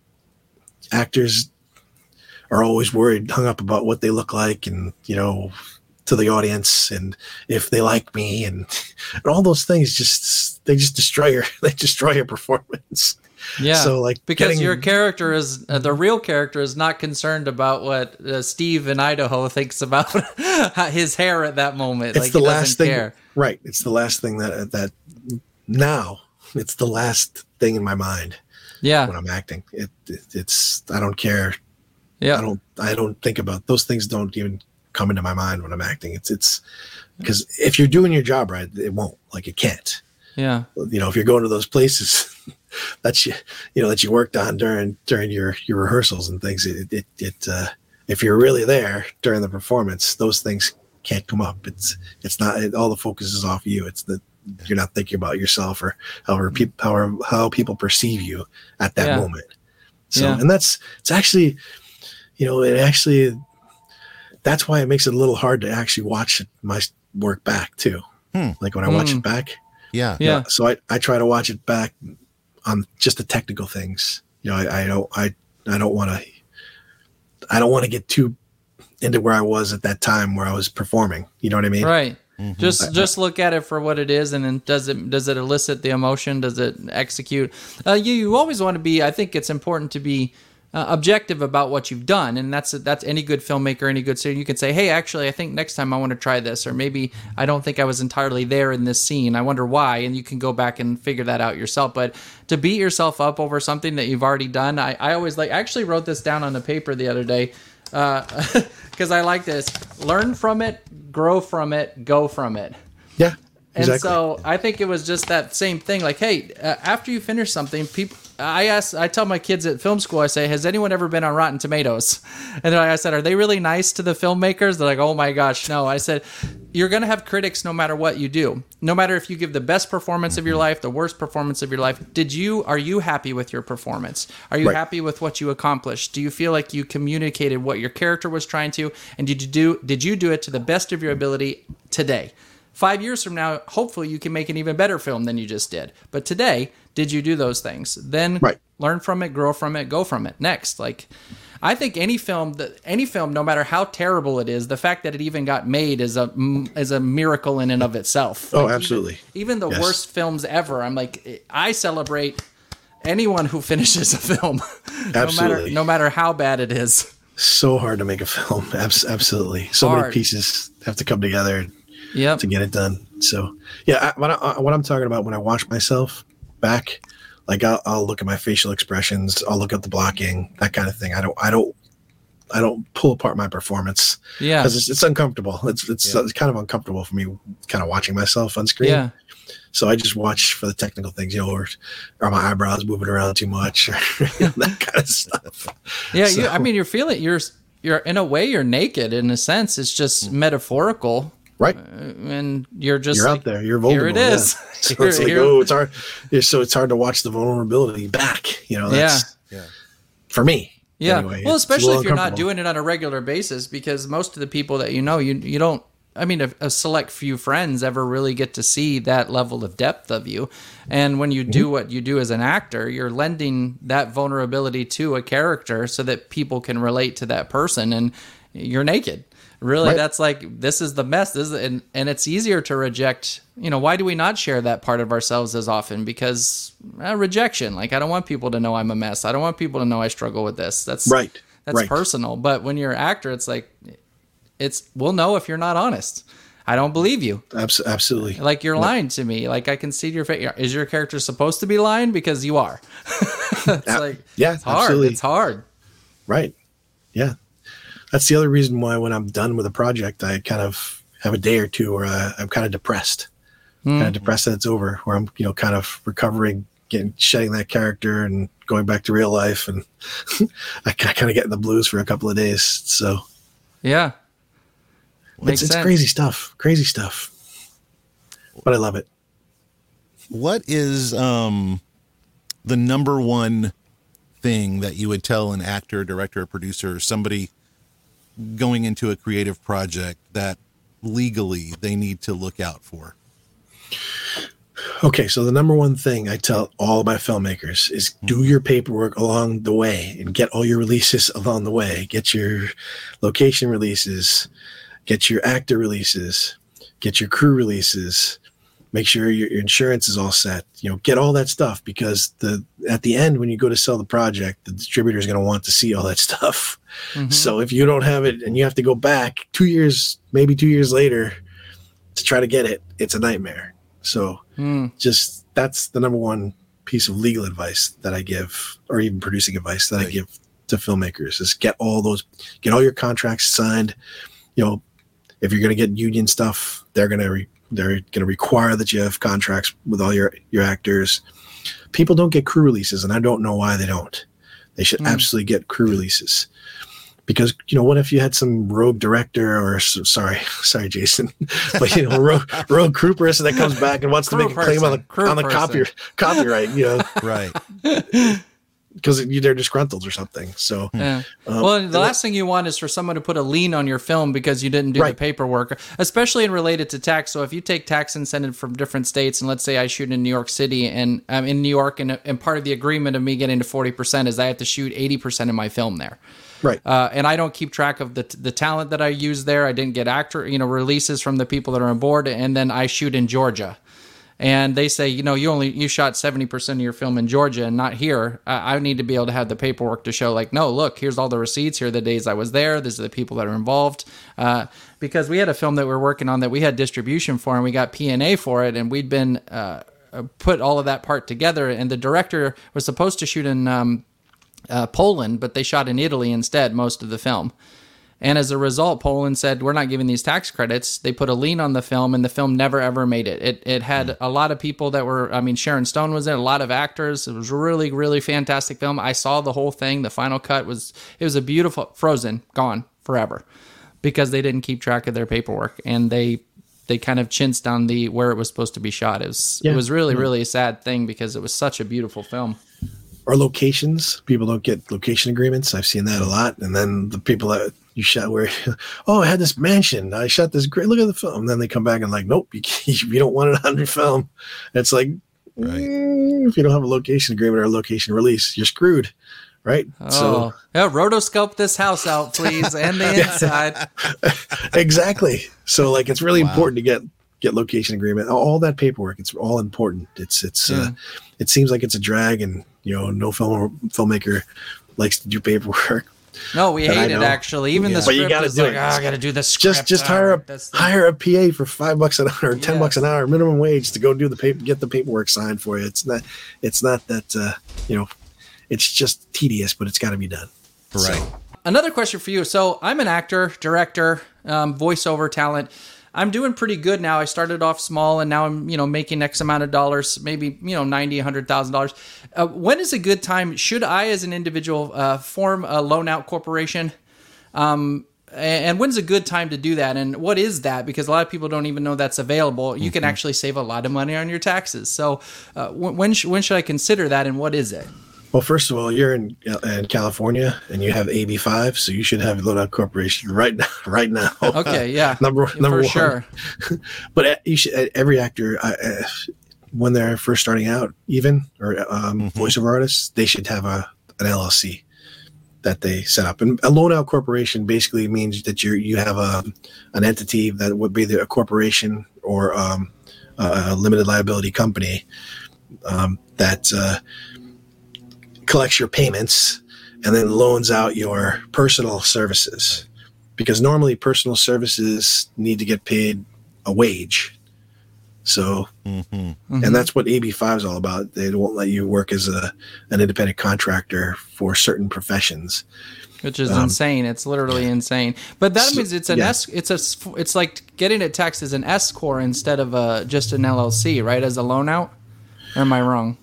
actors are always worried, hung up about what they look like and, you know, to the audience, and if they like me, and, and all those things, just they just destroy your they destroy your performance. Yeah. So like because getting, your character is uh, the real character is not concerned about what uh, Steve in Idaho thinks about his hair at that moment. It's like, the he last thing, care. right? It's the last thing that that now it's the last thing in my mind. Yeah. When I'm acting, it, it it's I don't care. Yeah. I don't I don't think about those things. Don't even come into my mind when I'm acting. It's it's because if you're doing your job right, it won't, like it can't. Yeah. You know, if you're going to those places that you you know that you worked on during during your your rehearsals and things, it it, it uh, if you're really there during the performance, those things can't come up. It's it's not it, all the focus is off you. It's that you're not thinking about yourself or however people how how people perceive you at that yeah. moment. So yeah. and that's it's actually, you know, it actually. That's why it makes it a little hard to actually watch my work back too. Hmm. Like when I watch mm. it back. Yeah. Yeah. You know, so I, I try to watch it back on just the technical things. You know, I, I don't, I, I don't want to, I don't want to get too into where I was at that time where I was performing. You know what I mean? Right. Mm-hmm. Just just look at it for what it is, and then does it does it elicit the emotion? Does it execute? Uh, you you always want to be. I think it's important to be uh, objective about what you've done, and that's that's any good filmmaker, any good student. You can say, hey, actually, I think next time I want to try this, or maybe I don't think I was entirely there in this scene. I wonder why, and you can go back and figure that out yourself. But to beat yourself up over something that you've already done, I, I always like. I actually wrote this down on the paper the other day. Because uh, I like this. Learn from it, grow from it, go from it. Yeah, exactly. And so I think it was just that same thing. Like, hey, uh, after you finish something, people. I ask. I tell my kids at film school. I say, "Has anyone ever been on Rotten Tomatoes?" And then I said, "Are they really nice to the filmmakers?" They're like, "Oh my gosh, no." I said, "You're going to have critics no matter what you do. No matter if you give the best performance of your life, the worst performance of your life. Did you? Are you happy with your performance? Are you right. happy with what you accomplished? Do you feel like you communicated what your character was trying to? And did you do? Did you do it to the best of your ability today?" Five years from now, hopefully you can make an even better film than you just did. But today, did you do those things? Then right. learn from it, grow from it, go from it. Next, like I think any film that any film, no matter how terrible it is, the fact that it even got made is a is a miracle in and of itself. Oh, like absolutely. Even, even the yes. worst films ever. I'm like, I celebrate anyone who finishes a film, absolutely. no matter no matter how bad it is. So hard to make a film. Absolutely. So hard. Many pieces have to come together. Yep. To get it done. So yeah, I, what, I, what I'm talking about when I watch myself back, like I'll, I'll look at my facial expressions, I'll look at the blocking, that kind of thing. I don't, I don't, I don't pull apart my performance. Yeah, because it's, it's uncomfortable. It's it's, yeah. it's kind of uncomfortable for me, kind of watching myself on screen. Yeah. So I just watch for the technical things, you know, or are my eyebrows moving around too much, or you know, that kind of stuff. Yeah, so, you, I mean, you're feeling you're you're in a way you're naked in a sense. It's just metaphorical. Right, uh, and you're just you're like, out there. You're vulnerable. Here it is. Yeah. So it's like, oh, it's hard. So it's hard to watch the vulnerability back. You know, that's yeah, yeah. for me. Yeah. Anyway, well, especially if you're not uncomfortable. doing it on a regular basis, because most of the people that you know, you you don't. I mean, a, a select few friends ever really get to see that level of depth of you. And when you mm-hmm. do what you do as an actor, you're lending that vulnerability to a character so that people can relate to that person. And you're naked. Really, right. That's like, this is the mess. This is, and, and it's easier to reject. You know, why do we not share that part of ourselves as often? Because uh, rejection. Like, I don't want people to know I'm a mess. I don't want people to know I struggle with this. That's right. That's right. personal. But when you're an actor, it's like, it's we'll know if you're not honest. I don't believe you. Absolutely. Like, you're lying to me. Like, I can see your face. Is your character supposed to be lying? Because you are. It's yeah. like, yeah, it's hard. absolutely. It's hard. Right. Yeah. That's the other reason why when I'm done with a project, I kind of have a day or two where I, I'm kind of depressed, mm. kind of depressed that it's over, where I'm, you know, kind of recovering, getting, shedding that character and going back to real life. And I, I kind of get in the blues for a couple of days. So yeah, it's, it's crazy stuff, crazy stuff, but I love it. What is um, the number one thing that you would tell an actor, director, or producer, or somebody going into a creative project that legally they need to look out for? Okay, so the number one thing I tell all of my filmmakers is do your paperwork along the way and get all your releases along the way. Get your location releases, get your actor releases, get your crew releases, make sure your, your insurance is all set, you know, get all that stuff, because the at the end, when you go to sell the project, the distributor is going to want to see all that stuff. Mm-hmm. So if you don't have it and you have to go back two years, maybe two years later to try to get it, it's a nightmare. So mm. just that's the number one piece of legal advice that I give, or even producing advice that right. I give to filmmakers, is get all those, get all your contracts signed. You know, if you're going to get union stuff, they're going to re- they're going to require that you have contracts with all your, your actors. People don't get crew releases, and I don't know why they don't. They should mm. absolutely get crew releases, because, you know, what if you had some rogue director or sorry, sorry, Jason, but, you know, rogue, rogue crew person that comes back and wants to make a claim on the, on the copy, copyright, you know, right. because they're disgruntled or something. So, yeah. um, Well, the last thing you want is for someone to put a lien on your film because you didn't do Right. the paperwork, especially in related to tax. So if you take tax incentive from different states, and let's say I shoot in New York City, and I'm in New York, and, and part of the agreement of me getting to forty percent is I have to shoot eighty percent of my film there. right. Uh, and I don't keep track of the the talent that I use there. I didn't get actor, you know, releases from the people that are on board, and then I shoot in Georgia. And they say, you know, you only you shot seventy percent of your film in Georgia and not here. I, I need to be able to have the paperwork to show, like, no, look, here's all the receipts. Here are the days I was there. These are the people that are involved. Uh, because we had a film that we were working on that we had distribution for, and we got P and A for it, and we'd been uh, put all of that part together. And the director was supposed to shoot in um, uh, Poland, but they shot in Italy instead most of the film. And as a result, Poland said, we're not giving these tax credits. They put a lien on the film, and the film never, ever made it. It it had a lot of people that were, I mean, Sharon Stone was in it, a lot of actors. It was a really, really fantastic film. I saw the whole thing. The final cut was, it was a beautiful, Frozen, gone forever, because they didn't keep track of their paperwork. And they they kind of chinched on the, where it was supposed to be shot. It was, Yeah. it was really, really a sad thing because it was such a beautiful film. Or locations. People don't get location agreements. I've seen that a lot. And then the people that you shot where, oh, I had this mansion. I shot this great. Look at the film. And then they come back and like, nope, you, you don't want it on your film. It's like, Right. mm, if you don't have a location agreement or a location release, you're screwed. Right. Oh, So yeah, rotoscope this house out, please, and the inside. exactly. So like, it's really Wow. important to get, get location agreement, all that paperwork. It's all important. It's, it's, uh, it seems like it's a drag, and, you know, no film filmmaker likes to do paperwork. No, we That I hate it know. actually. Even the But you script gotta is do like, it. oh, I got to do the script. Just, just Oh, hire a that's the- hire a P A for five bucks an hour, or ten Yes. bucks an hour, minimum wage to go do the paper, get the paperwork signed for you. It's not, it's not that, uh, you know, it's just tedious, but it's got to be done. Right. Another question for you. So I'm an actor, director, um, voiceover talent. I'm doing pretty good now. I started off small, and now I'm, you know, making X amount of dollars, maybe, you know, ninety, a hundred thousand dollars. Uh, when is a good time? Should I, as an individual, uh, form a loan out corporation? Um, and when's a good time to do that? And what is that? Because a lot of people don't even know that's available. You can actually save a lot of money on your taxes. So uh, when when, sh- when should I consider that, and what is it? Well, first of all, you're in, in California and you have A B five, so you should have a loan out corporation right now. Right now. Okay, yeah, number for number one. sure. But uh, you should, uh, every actor, uh, uh, when they're first starting out, even or um, Mm-hmm. voiceover artists, they should have a an L L C that they set up. And a loan out corporation basically means that you you have a an entity that would be the, a corporation or um, a limited liability company um, that uh, collects your payments and then loans out your personal services, because normally personal services need to get paid a wage. So, Mm-hmm. and that's what A B five is all about. They won't let you work as a an independent contractor for certain professions. Which is Um, insane. It's literally insane. But that So- means it's an yeah. S. It's a. It's like getting it taxed as an S corp instead of a just an L L C, right? As a loan out. Or am I wrong?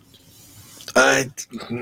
Uh, in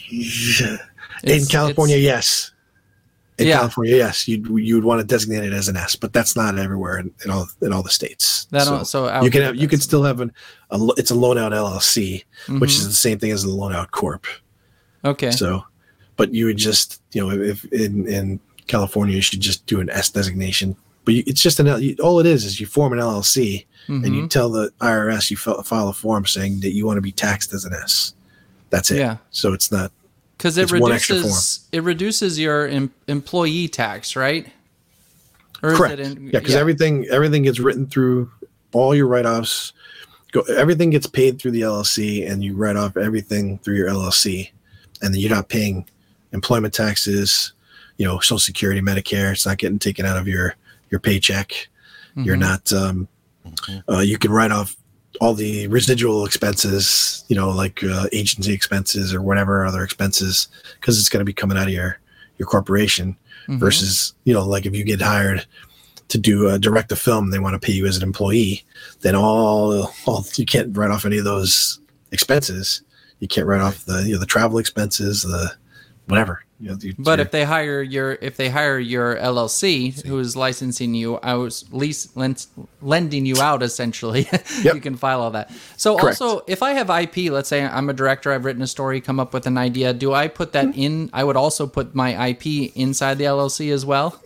It's- California, it's- yes. In Yeah. California, yes, you'd you would want to designate it as an S, but that's not everywhere in, in all in all the states. That don't- so out you can here, have you can that's- still have an a, lo- it's a loan out L L C, which Mhm. is the same thing as a loan out corp. Okay. So, but you would just you know if in in California you should just do an S designation, but you, it's just an L, you, all it is is you form an L L C and you Mhm. tell the I R S you file, file a form saying that you want to be taxed as an S. That's it. Yeah. So it's not. Because it it's one extra reduces it reduces your em- employee tax, right? Or is Correct. it in- yeah, because everything everything gets written through all your write offs. Go everything gets paid through the L L C, and you write off everything through your L L C, and then you're not paying employment taxes, you know, Social Security, Medicare. It's not getting taken out of your your paycheck. You're Mhm. not. Um, uh, you can write off all the residual expenses, you know, like uh, agency expenses or whatever other expenses, because it's going to be coming out of your your corporation. Mhm. Versus, you know, like if you get hired to do uh, direct a film, they want to pay you as an employee, then all, all you can't write off any of those expenses. You can't write off the you know the travel expenses, the whatever. You know, you, But if they hire your if they hire your L L C who is licensing you, I was lease lent, lending you out essentially. Yep. You can file all that. So Correct. also, if I have I P, let's say I'm a director, I've written a story, come up with an idea. Do I put that Mm-hmm. in? I would also put my I P inside the L L C as well.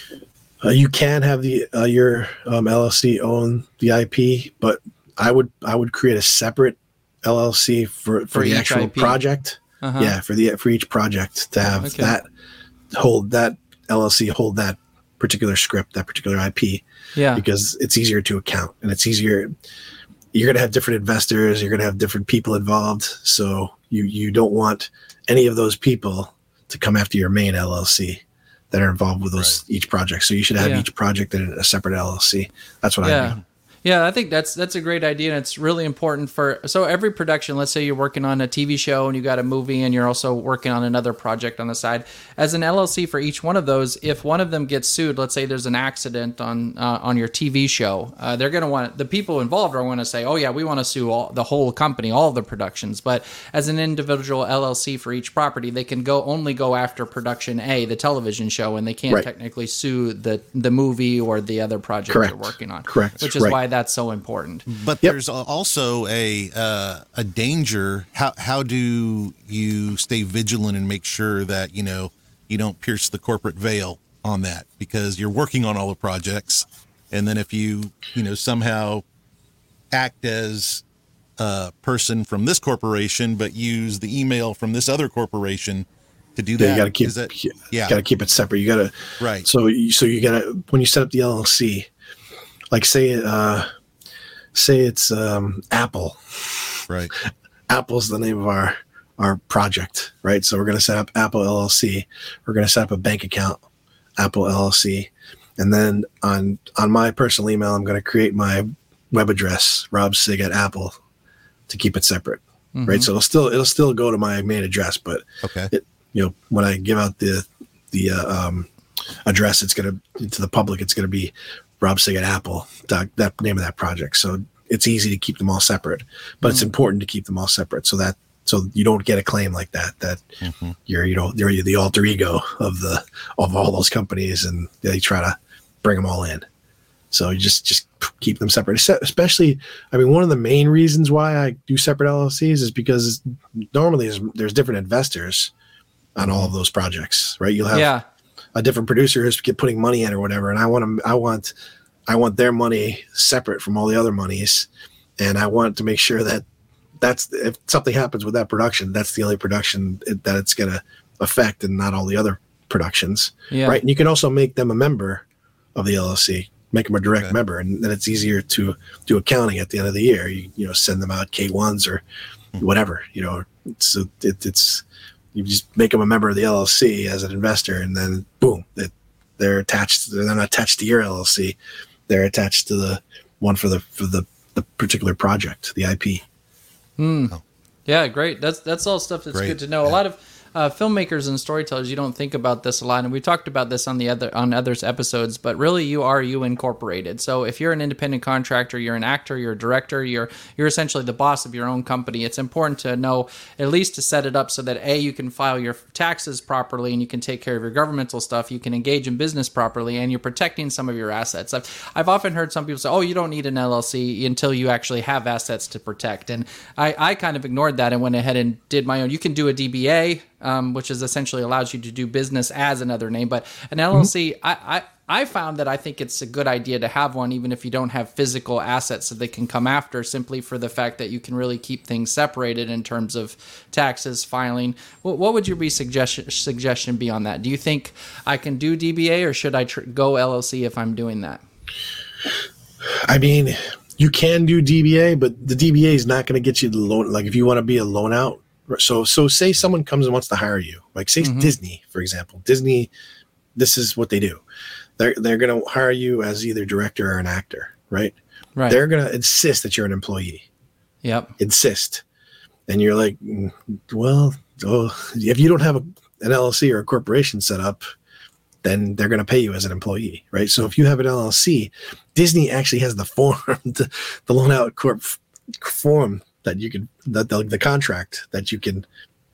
Uh, you can have the uh, your um, L L C own the I P, but I would I would create a separate L L C for, for, For the each actual I P. project. Uh-huh. Yeah, for the for each project to have Okay. that hold that L L C hold that particular script, that particular I P, Yeah. because it's easier to account and it's easier. You're going to have different investors. You're going to have different people involved. So you you don't want any of those people to come after your main L L C that are involved with those each project. So you should have Yeah. each project in a separate L L C. That's what I Yeah. do. Yeah, I think that's that's a great idea, and it's really important for so every production. Let's say you're working on a T V show and you got a movie, and you're also working on another project on the side. As an L L C for each one of those, if one of them gets sued, let's say there's an accident on uh, on your T V show, uh, they're going to want the people involved are going to say, "Oh yeah, we want to sue all, the whole company, all the productions." But as an individual L L C for each property, they can go only go after production A, the television show, and they can't Right. technically sue the the movie or the other project Correct. you're working on. Correct. Which is Right. why that's so important. But Yep. there's al- also a uh, a danger. How how do you stay vigilant and make sure that you know you don't pierce the corporate veil on that, because you're working on all the projects, and then if you you know somehow act as a person from this corporation but use the email from this other corporation to do that, Yeah, you got to keep is that- yeah, yeah, got to keep it separate. You got to right. So you, so you got to when you set up the L L C, like say uh, say it's um, Apple. Right. Apple's the name of our our project, right? So we're going to set up Apple L L C. We're going to set up a bank account, Apple L L C, and then on on my personal email, I'm going to create my web address, Rob Sig at Apple, to keep it separate, right? So it'll still it'll still go to my main address, but Okay. it, you know, when I give out the the uh, um, address, it's going to to the public. It's going to be Rob Sig at Apple, that, that name of that project. So it's easy to keep them all separate, but it's important to keep them all separate so that so you don't get a claim like that that Mhm. you're you know you're the alter ego of the of all those companies, and they try to bring them all in. So you just just keep them separate. Especially, I mean, one of the main reasons why I do separate L L Cs is because normally there's, there's different investors on all of those projects, right? You'll have Yeah. a different producer who's get putting money in or whatever, and I want them, I want, I want their money separate from all the other monies, and I want to make sure that that's if something happens with that production, that's the only production it, that it's going to affect, and not all the other productions, Yeah. right? And you can also make them a member of the L L C, make them a direct Okay. member, and then it's easier to do accounting at the end of the year. You you know send them out K ones or whatever, you know. So it, it's you just make them a member of the L L C as an investor, and then boom, it, they're attached. They're not attached to your L L C. They're attached to the one for the for the, the particular project, the I P. Yeah, great. That's that's all stuff that's Great. good to know. A lot of uh, filmmakers and storytellers, you don't think about this a lot, and we talked about this on the other on others episodes. But really, you are you incorporated. So if you're an independent contractor, you're an actor, you're a director, you're you're essentially the boss of your own company. It's important to know at least to set it up so that A, you can file your taxes properly and you can take care of your governmental stuff. You can engage in business properly, and you're protecting some of your assets. I've I've often heard some people say, "Oh, you don't need an L L C until you actually have assets to protect," and I I kind of ignored that and went ahead and did my own. You can do a D B A. Um, which is essentially allows you to do business as another name. But an L L C, I, I, I found that I think it's a good idea to have one, even if you don't have physical assets that they can come after, simply for the fact that you can really keep things separated in terms of taxes, filing. What, what would your be suggestion suggestion be on that? Do you think I can do D B A, or should I tr- go L L C if I'm doing that? I mean, you can do D B A, but the D B A is not going to get you the loan. Like if you want to be a loan out. So, so say someone comes and wants to hire you, like say Mhm. Disney, for example. Disney, this is what they do. They're they're going to hire you as either director or an actor, right? Right. They're going to insist that you're an employee. Yep. Insist, and you're like, "Mm, well, oh, if you don't have a, an L L C or a corporation set up, then they're going to pay you as an employee, right? So if you have an L L C, Disney actually has the form, the, the loan out corp form that you can, that the, the contract that you can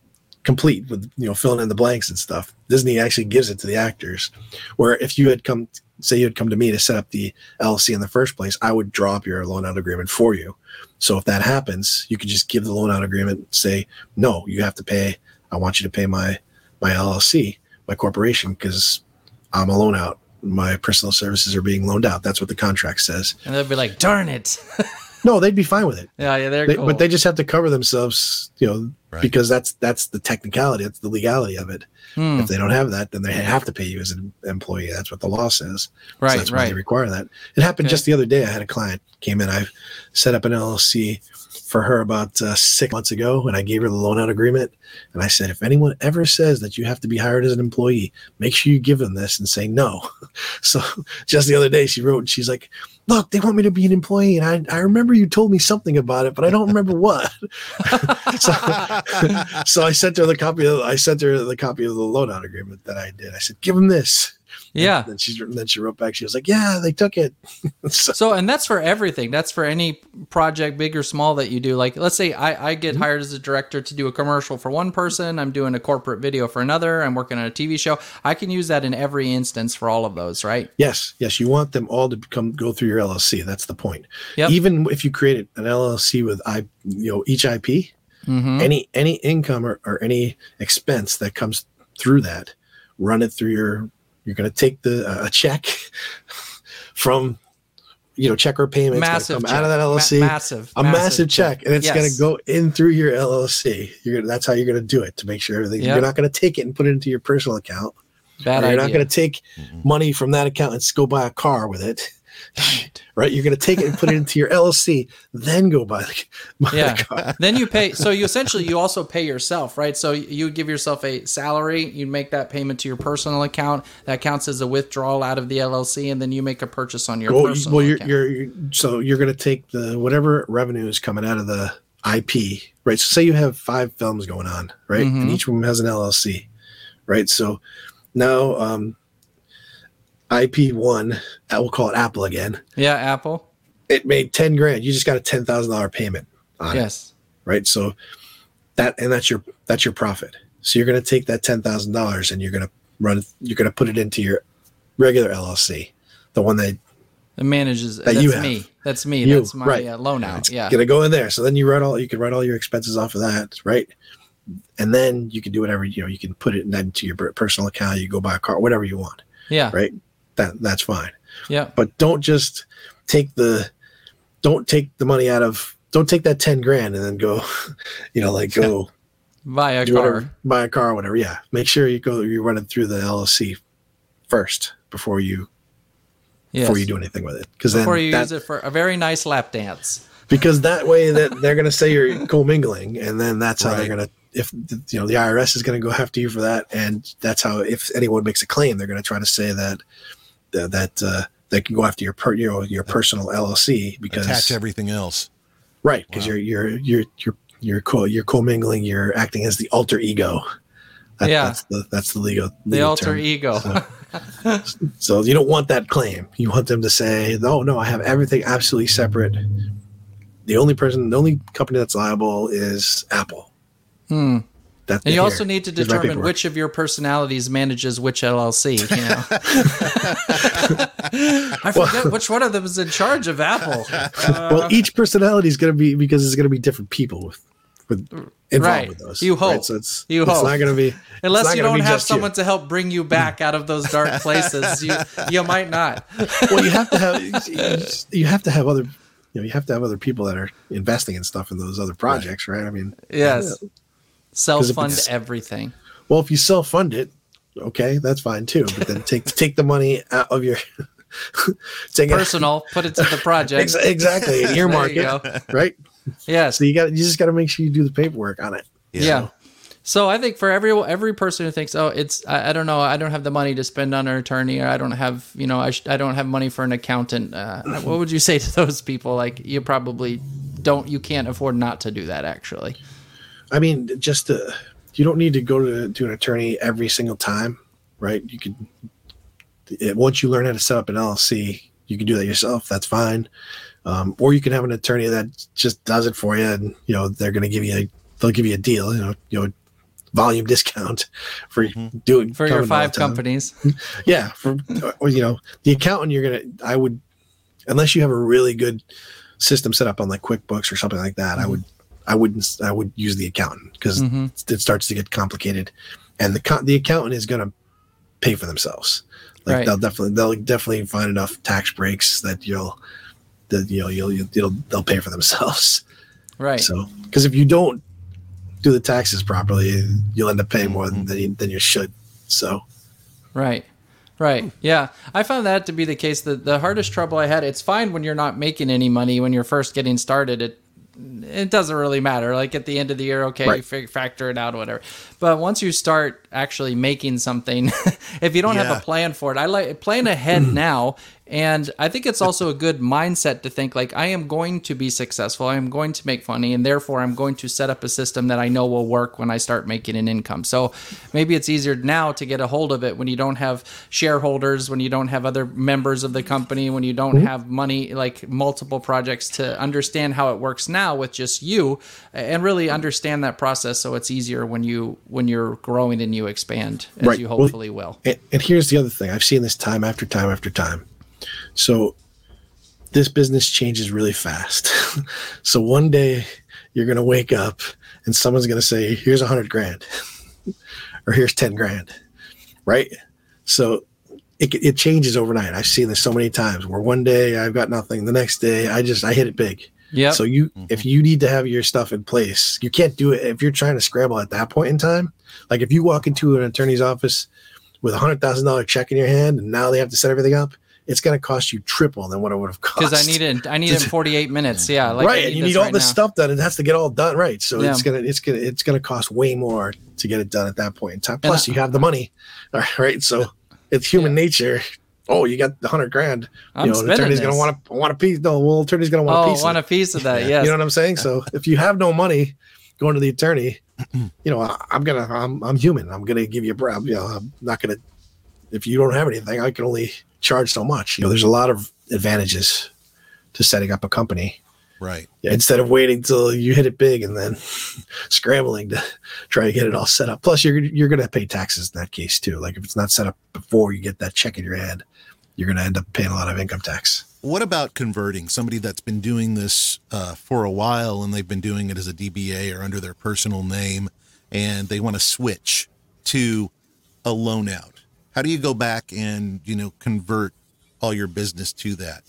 complete with, you know, filling in the blanks and stuff. Disney actually gives it to the actors. Where if you had come, say you had come to me to set up the L L C in the first place, I would draw up your loan out agreement for you. So if that happens, you could just give the loan out agreement, say, no, you have to pay, I want you to pay my, my L L C, my corporation, because I'm a loan out. My personal services are being loaned out. That's what the contract says. And they'll be like, darn it. No, they'd be fine with it. Yeah, yeah, they're they, cool. But they just have to cover themselves, you know, Right. because that's that's the technicality, that's the legality of it. Hmm. If they don't have that, then they have to pay you as an employee. That's what the law says. Right, so that's why right. they require that. It happened Okay. just the other day. I had a client came in. I set up an L L C for her about uh, six months ago, and I gave her the loan out agreement. And I said, if anyone ever says that you have to be hired as an employee, make sure you give them this and say no. So just the other day, she wrote, and she's like, look, they want me to be an employee. And I, I remember you told me something about it, but I don't remember what. so, so I sent her the copy of, I sent her the copy of the loan out agreement that I did. I said, give them this. Yeah. And then she, and then she wrote back. She was like, yeah, they took it. so, So, and that's for everything. That's for any project, big or small, that you do. Like, let's say I, I get hired as a director to do a commercial for one person. I'm doing a corporate video for another. I'm working on a T V show. I can use that in every instance for all of those, right? yes, yes, you want them all to come go through your L L C. That's the point. Yep. Even if you create an L L C with I, you know, each I P, Mm-hmm. any any income or, or any expense that comes through that, run it through your. You're going to take the uh, a check from, you know, check or payment Massive come check. out of that L L C. Ma- massive, a massive massive, check, check. and it's Yes. going to go in through your L L C. You're gonna, that's how you're going to do it to make sure everything. Yep. You're not going to take it and put it into your personal account. Bad Or you're idea. not going to take money from that account and just go buy a car with it. Right? You're going to take it and put it into your L L C, then go buy the, buy Yeah. the car. Then you pay. So you essentially, you also pay yourself, right? So you give yourself a salary, you make that payment to your personal account. That counts as a withdrawal out of the L L C. And then you make a purchase on your Well, personal well you're, account. you're, you're so you're going to take the whatever revenue is coming out of the I P, right? So say you have five films going on, right? Mhm. And each one has an L L C, right? So now um, I P one, I will call it Apple again. Yeah, Apple. It made ten grand. You just got a ten thousand dollar payment on it, Yes. right? So that and that's your that's your profit. So you're going to take that ten thousand dollars and you're going to run. You're going to put it into your regular L L C, the one that It manages. That That's you have. me. That's me. You, That's my right. uh, loan out. Yeah. going to go in there. So then you write all you can write all your expenses off of that, right? And then you can do whatever, you know, you can put it into your personal account. You go buy a car, whatever you want, Yeah. right? That that's fine. Yeah. But don't just take the don't take the money out of don't take that ten grand and then go, you know, like go Buy a do car. whatever, buy a car, or whatever. Yeah. Make sure you go you run it through the L L C first before you Yes. before you do anything with it. Because then Before you that, use it for a very nice lap dance. because that way that they're going to say you're commingling, and then that's how Right. they're going to if you know the I R S is going to go after you for that, and that's how if anyone makes a claim, they're going to try to say that that, that uh, they can go after your per, you know your personal L L C because Attach everything else. right because Wow. you're you're you're you're you're co you're commingling, you're acting as the alter ego. That, Yeah. that's the that's the legal The legal alter term. ego. So, so you don't want that claim. You want them to say, no, no, I have everything absolutely separate. The only person, the only company that's liable is Apple. Hmm. That's And you here. also need to Here's my determine paperwork. which of your personalities manages which L L C. You know, I forget which one of them is in charge of Apple. Uh, well, each personality is going to be because it's going to be different people with with involved Right. with those. You hope. Right? So it's You it's hope. not going to be it's Unless not you gonna don't be have just you. someone to help bring you back out of those dark places, you you might not. Well, you have to have you have to have other you know you have to have other people that are investing in stuff in those other projects, right? I mean, Yes, self fund it's- everything. well, if you self fund it, okay, that's fine too. But then take take the money out of your take it- Personal, put it to the project. Ex- exactly, and earmark There you it, go. right? Yes. So you got you just got to make sure you do the paperwork on it. Yeah. So I think for every every person who thinks, oh, it's I, I don't know, I don't have the money to spend on an attorney, or I don't have, you know, I sh- I don't have money for an accountant. Uh, what would you say to those people? Like, you probably don't, you can't afford not to do that. Actually, I mean, just uh, you don't need to go to, to an attorney every single time, right? You could it, once you learn how to set up an L L C, you can do that yourself. That's fine. Um, or you can have an attorney that just does it for you, and you know they're going to give you a they'll give you a deal. You know, you know, volume discount for mm-hmm. doing for your five companies. Yeah, for or, you know, the accountant you're gonna. I would, unless you have a really good system set up on like QuickBooks or something like that. Mm-hmm. I would, I wouldn't, I would use the accountant because mm-hmm. it starts to get complicated, and the the accountant is gonna pay for themselves. Like right. they'll definitely, they'll definitely find enough tax breaks that you'll, that you know, you'll, you'll, you'll they'll pay for themselves. Right. So, because if you don't do the taxes properly, you'll end up paying more than than you, than you should. So, right, right, yeah. I found that to be the case. The the hardest trouble I had. It's fine when you're not making any money when you're first getting started. It it doesn't really matter. Like at the end of the year, okay, right. you fig- factor it out or whatever. But once you start actually making something, if you don't yeah. have a plan for it, I like plan ahead now. And I think it's also a good mindset to think like, I am going to be successful. I am going to make money. And therefore, I'm going to set up a system that I know will work when I start making an income. So maybe it's easier now to get a hold of it when you don't have shareholders, when you don't have other members of the company, when you don't mm-hmm. have money, like multiple projects, to understand how it works now with just you and really understand that process. So it's easier when you when you're growing and you expand, as right. you hopefully well, will. And, and here's the other thing. I've seen this time after time after time. So this business changes really fast. So one day you're going to wake up and someone's going to say, here's a hundred grand or here's ten grand. Right. So it, it changes overnight. I've seen this so many times where one day I've got nothing. The next day I just, I hit it big. Yeah. So you, mm-hmm. if you need to have your stuff in place, you can't do it. If you're trying to scramble at that point in time, like if you walk into an attorney's office with a hundred thousand dollar check in your hand and now they have to set everything up, it's going to cost you triple than what it would have cost. Because I need it. I need it in forty-eight minutes. Yeah, like right. And you need all right this now. stuff done. It has to get all done right. So yeah. it's gonna, it's gonna, it's gonna cost way more to get it done at that point in time. Plus, I, you have the money. All right. So it's human yeah. nature. Oh, you got the hundred grand. I'm you know, the attorney's going to want to want a piece. No, well, attorney's going to want oh, a piece. want of a piece of that. Yes. You know what I'm saying? So if you have no money going to the attorney, you know, I, I'm gonna, I'm, I'm human. I'm gonna give you a bribe. You know, I'm not gonna. If you don't have anything, I can only charge so much. You know, there's a lot of advantages to setting up a company. Right. Yeah, instead of waiting till you hit it big and then scrambling to try to get it all set up. Plus, you're you're going to pay taxes in that case too. Like if it's not set up before you get that check in your hand, you're going to end up paying a lot of income tax. What about converting somebody that's been doing this uh, for a while and they've been doing it as a D B A or under their personal name, and they want to switch to a loan out? How do you go back and, you know, convert all your business to that?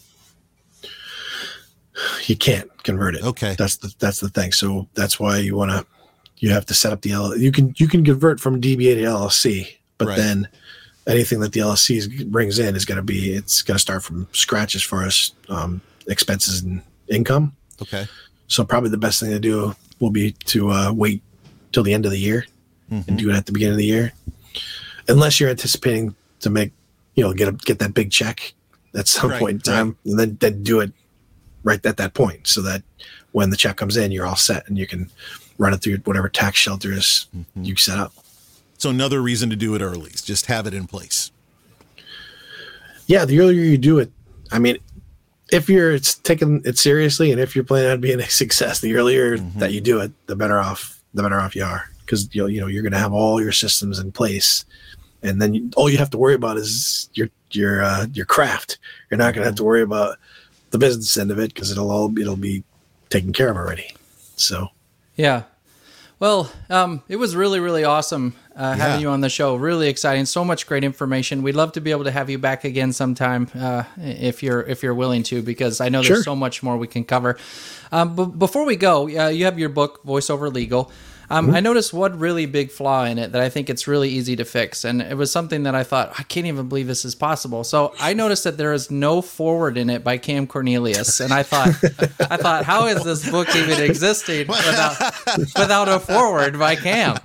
You can't convert it. Okay. That's the, that's the thing. So that's why you want to, you have to set up the L. You can, you can convert from D B A to L L C, but right. then anything that the L L C brings in is going to be, it's going to start from scratch as far as um, expenses and income. Okay. So probably the best thing to do will be to uh, wait till the end of the year mm-hmm. and do it at the beginning of the year. Unless you're anticipating to make, you know, get a, get that big check at some right, point in time, right. and then, then do it right at that point, so that when the check comes in, you're all set and you can run it through whatever tax shelters mm-hmm. you set up. So another reason to do it early is just have it in place. Yeah, the earlier you do it, I mean, if you're it's taking it seriously and if you're planning on being a success, the earlier mm-hmm. that you do it, the better off the better off you are, because you you know you're going to have all your systems in place. And then you, all you have to worry about is your your uh, your craft. You're not going to have to worry about the business end of it because it'll all it'll be taken care of already. So, yeah. Well, um, it was really really awesome uh, having yeah. you on the show. Really exciting. So much great information. We'd love to be able to have you back again sometime uh, if you're if you're willing to, because I know there's sure. so much more we can cover. Um, but before we go, uh, you have your book, Voiceover Legal. Um, mm-hmm. I noticed one really big flaw in it that I think it's really easy to fix. And it was something that I thought, I can't even believe this is possible. So I noticed that there is no forward in it by Cam Cornelius. And I thought, I thought, how is this book even existing without, without a forward by Cam?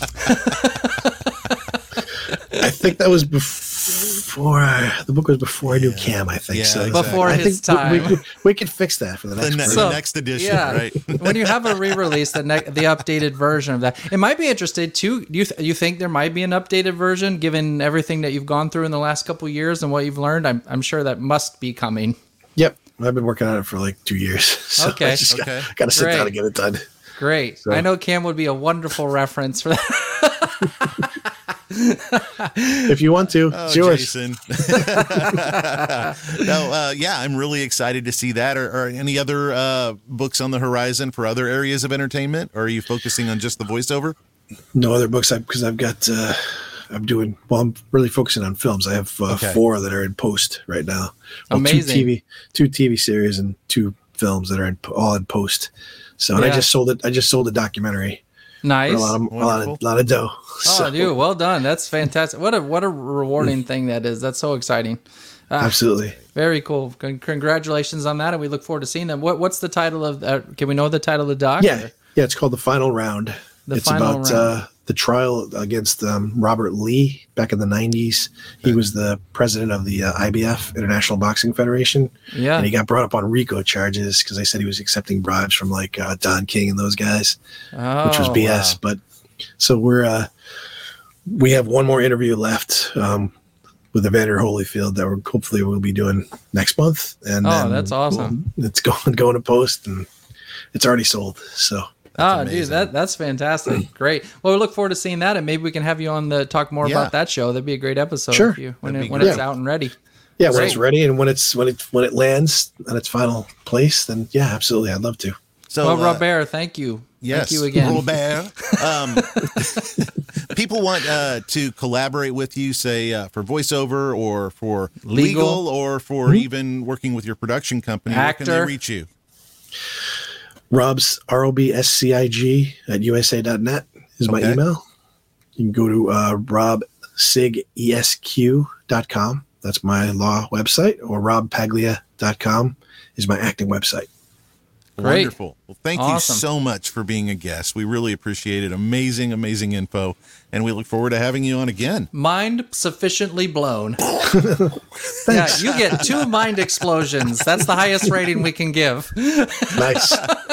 I think that was before I, the book was before I knew Cam, I think. Yeah, so exactly. Before I his think time. We, we, we can fix that for the next the, ne- so, the next edition, yeah, right? When you have a re-release, the ne- the updated version of that, it might be interesting too. Do you th- you think there might be an updated version, given everything that you've gone through in the last couple of years and what you've learned? I'm I'm sure that must be coming. Yep, I've been working on it for like two years. So okay, I just okay. got to sit Great. down and get it done. Great. So. I know Cam would be a wonderful reference for that. If you want to, Oh, it's yours. Jason. no, uh, yeah, I'm really excited to see that. Or, or any other uh, books on the horizon for other areas of entertainment? Or are you focusing on just the voiceover? No other books, because I've got. Uh, I'm doing well. I'm really focusing on films. I have uh, Okay. four that are in post right now. Well, Amazing. Two T V, two T V series, and two films that are in, all in post. So, and Yeah. I just sold it. I just sold a documentary. Nice. For a lot of, a lot Wonderful. of, lot of dough. Oh, So, dude, well done. That's fantastic. What a what a rewarding thing that is. That's so exciting. Ah, absolutely. very cool. Con- Congratulations on that, and we look forward to seeing them. What what's the title of? Uh, can we know the title of the doc? Yeah, yeah. It's called The Final Round. The it's Final about Round. Uh, the trial against um, Robert Lee back in the nineties. He was the president of the uh, I B F, International Boxing Federation. Yeah. And he got brought up on RICO charges because they said he was accepting bribes from like uh, Don King and those guys, Oh, which was B S. wow. But so we're uh, we have one more interview left um, with Evander Holyfield that we're hopefully we'll be doing next month. And Oh, then that's awesome. we'll- it's going going to post and it's already sold. So. Oh, dude, amazing. that that's fantastic. Great. Well, we look forward to seeing that, and maybe we can have you on the talk more Yeah. about that show. That'd be a great episode. Sure. if you, when That'd it, be when great. it's out and ready. Yeah, when Great. it's ready and when it's when it when it lands on its final place, then yeah, absolutely, I'd love to. So, Well, uh, Robert, thank you. yes, Thank you again. Robert. Um, people want uh, to collaborate with you, say uh, for voiceover or for Legal. legal, or for even working with your production company. Where can they Actor. reach you? Rob's R O B S C I G at U S A dot net is my Okay. email. You can go to uh, rob sig esq dot com. That's my law website, or rob paglia dot com is my acting website. Great. Wonderful. Well, thank Awesome. you so much for being a guest. We really appreciate it. Amazing, amazing info. And we look forward to having you on again. Mind sufficiently blown. Yeah, you get two mind explosions. That's the highest rating we can give. Nice.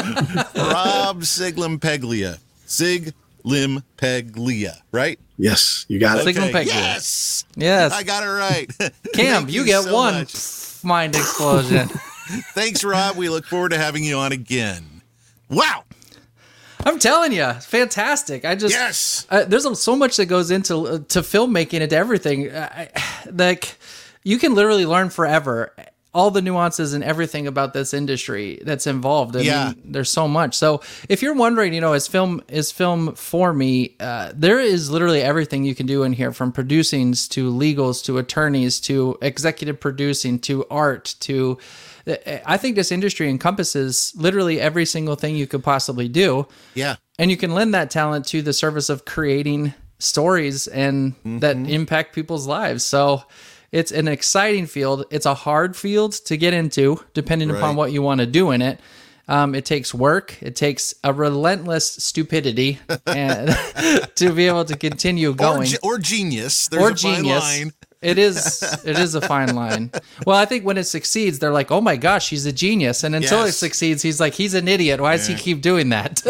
Rob Siglimpeglia. Siglimpeglia, right? Yes, you got it. Sig- Siglimpeglia. Yes. Yes. I got it right. Cam, Thank you, get so one much. pff, mind explosion. Thanks, Rob. We look forward to having you on again. Wow. I'm telling you, fantastic. I just Yes. uh, there's so much that goes into uh, to filmmaking and to everything. Uh, I, like you can literally learn forever all the nuances and everything about this industry that's involved. I Yeah. mean, there's so much. So if you're wondering, you know, is film is film for me? Uh, there is literally everything you can do in here, from producing to legals to attorneys to executive producing to art to. I think this industry encompasses literally every single thing you could possibly do. Yeah. And you can lend that talent to the service of creating stories and that impact people's lives. So it's an exciting field. It's a hard field to get into, depending upon Right. what you want to do in it. Um, it takes work. It takes a relentless stupidity and to be able to continue Or, going. ge- or genius. There's Or a fine genius. line. It is. It is a fine line. Well, I think when it succeeds, they're like, "Oh my gosh, he's a genius!" And until it Yes. succeeds, he's like, "He's an idiot. Why does he keep doing that?"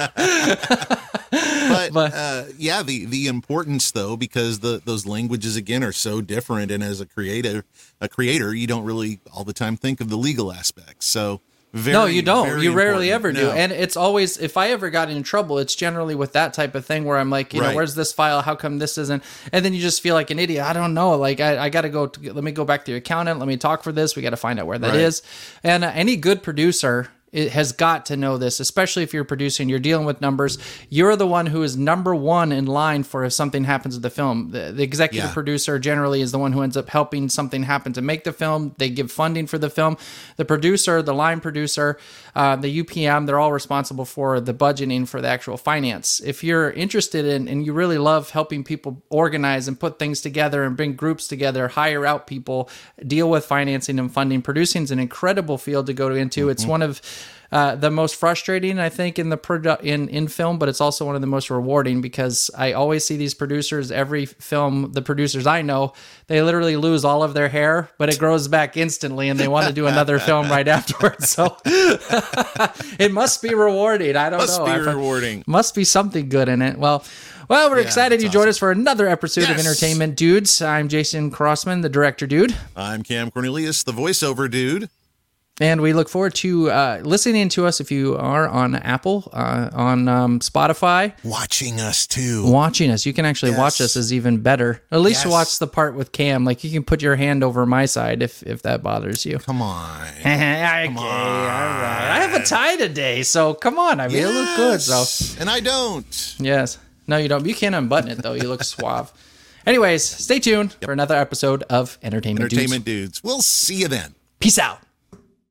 But, But- uh, yeah, the, the importance though, because the those languages again are so different, and as a creator, a creator, you don't really all the time think of the legal aspects. So very, no, you don't. very You rarely important. ever do. No. And it's always, if I ever got in trouble, it's generally with that type of thing where I'm like, you know, Right. where's this file? How come this isn't? And then you just feel like an idiot. I don't know. Like, I, I got to go, to, let me go back to your accountant. Let me talk for this. We got to find out where that Right. is. And uh, any good producer, it has got to know this, especially if you're producing, you're dealing with numbers. You're the one who is number one in line for if something happens to the film. The, the executive Yeah. producer generally is the one who ends up helping something happen to make the film. They give funding for the film. The producer, the line producer, uh, the U P M, they're all responsible for the budgeting for the actual finance. If you're interested in and you really love helping people organize and put things together and bring groups together, hire out people, deal with financing and funding, producing is an incredible field to go into. It's one of uh, the most frustrating, I think, in the produ- in in film, but it's also one of the most rewarding because I always see these producers. Every film, the producers I know, they literally lose all of their hair, but it grows back instantly, and they want to do another film right afterwards. So it must be rewarding. I don't Must know. be I fi- rewarding. Must be something good in it. Well. Well, we're Yeah, excited that's you joined awesome. us for another episode of Yes. Entertainment Dudes. I'm Jason Crossman, the director dude. I'm Cam Cornelius, the voiceover dude. And we look forward to uh, listening to us if you are on Apple, uh, on um, Spotify. Watching us too. Watching us. You can actually Yes. watch us is even better. At least Yes. watch the part with Cam. Like you can put your hand over my side if, if that bothers you. Come on. okay, all right. I have a tie today, so come on. I mean, it look good. So And I don't. yes. No, you don't. You can't unbutton it, though. You look suave. Anyways, stay tuned for another episode of Entertainment, Entertainment dudes. We'll see you then. Dudes. Peace out.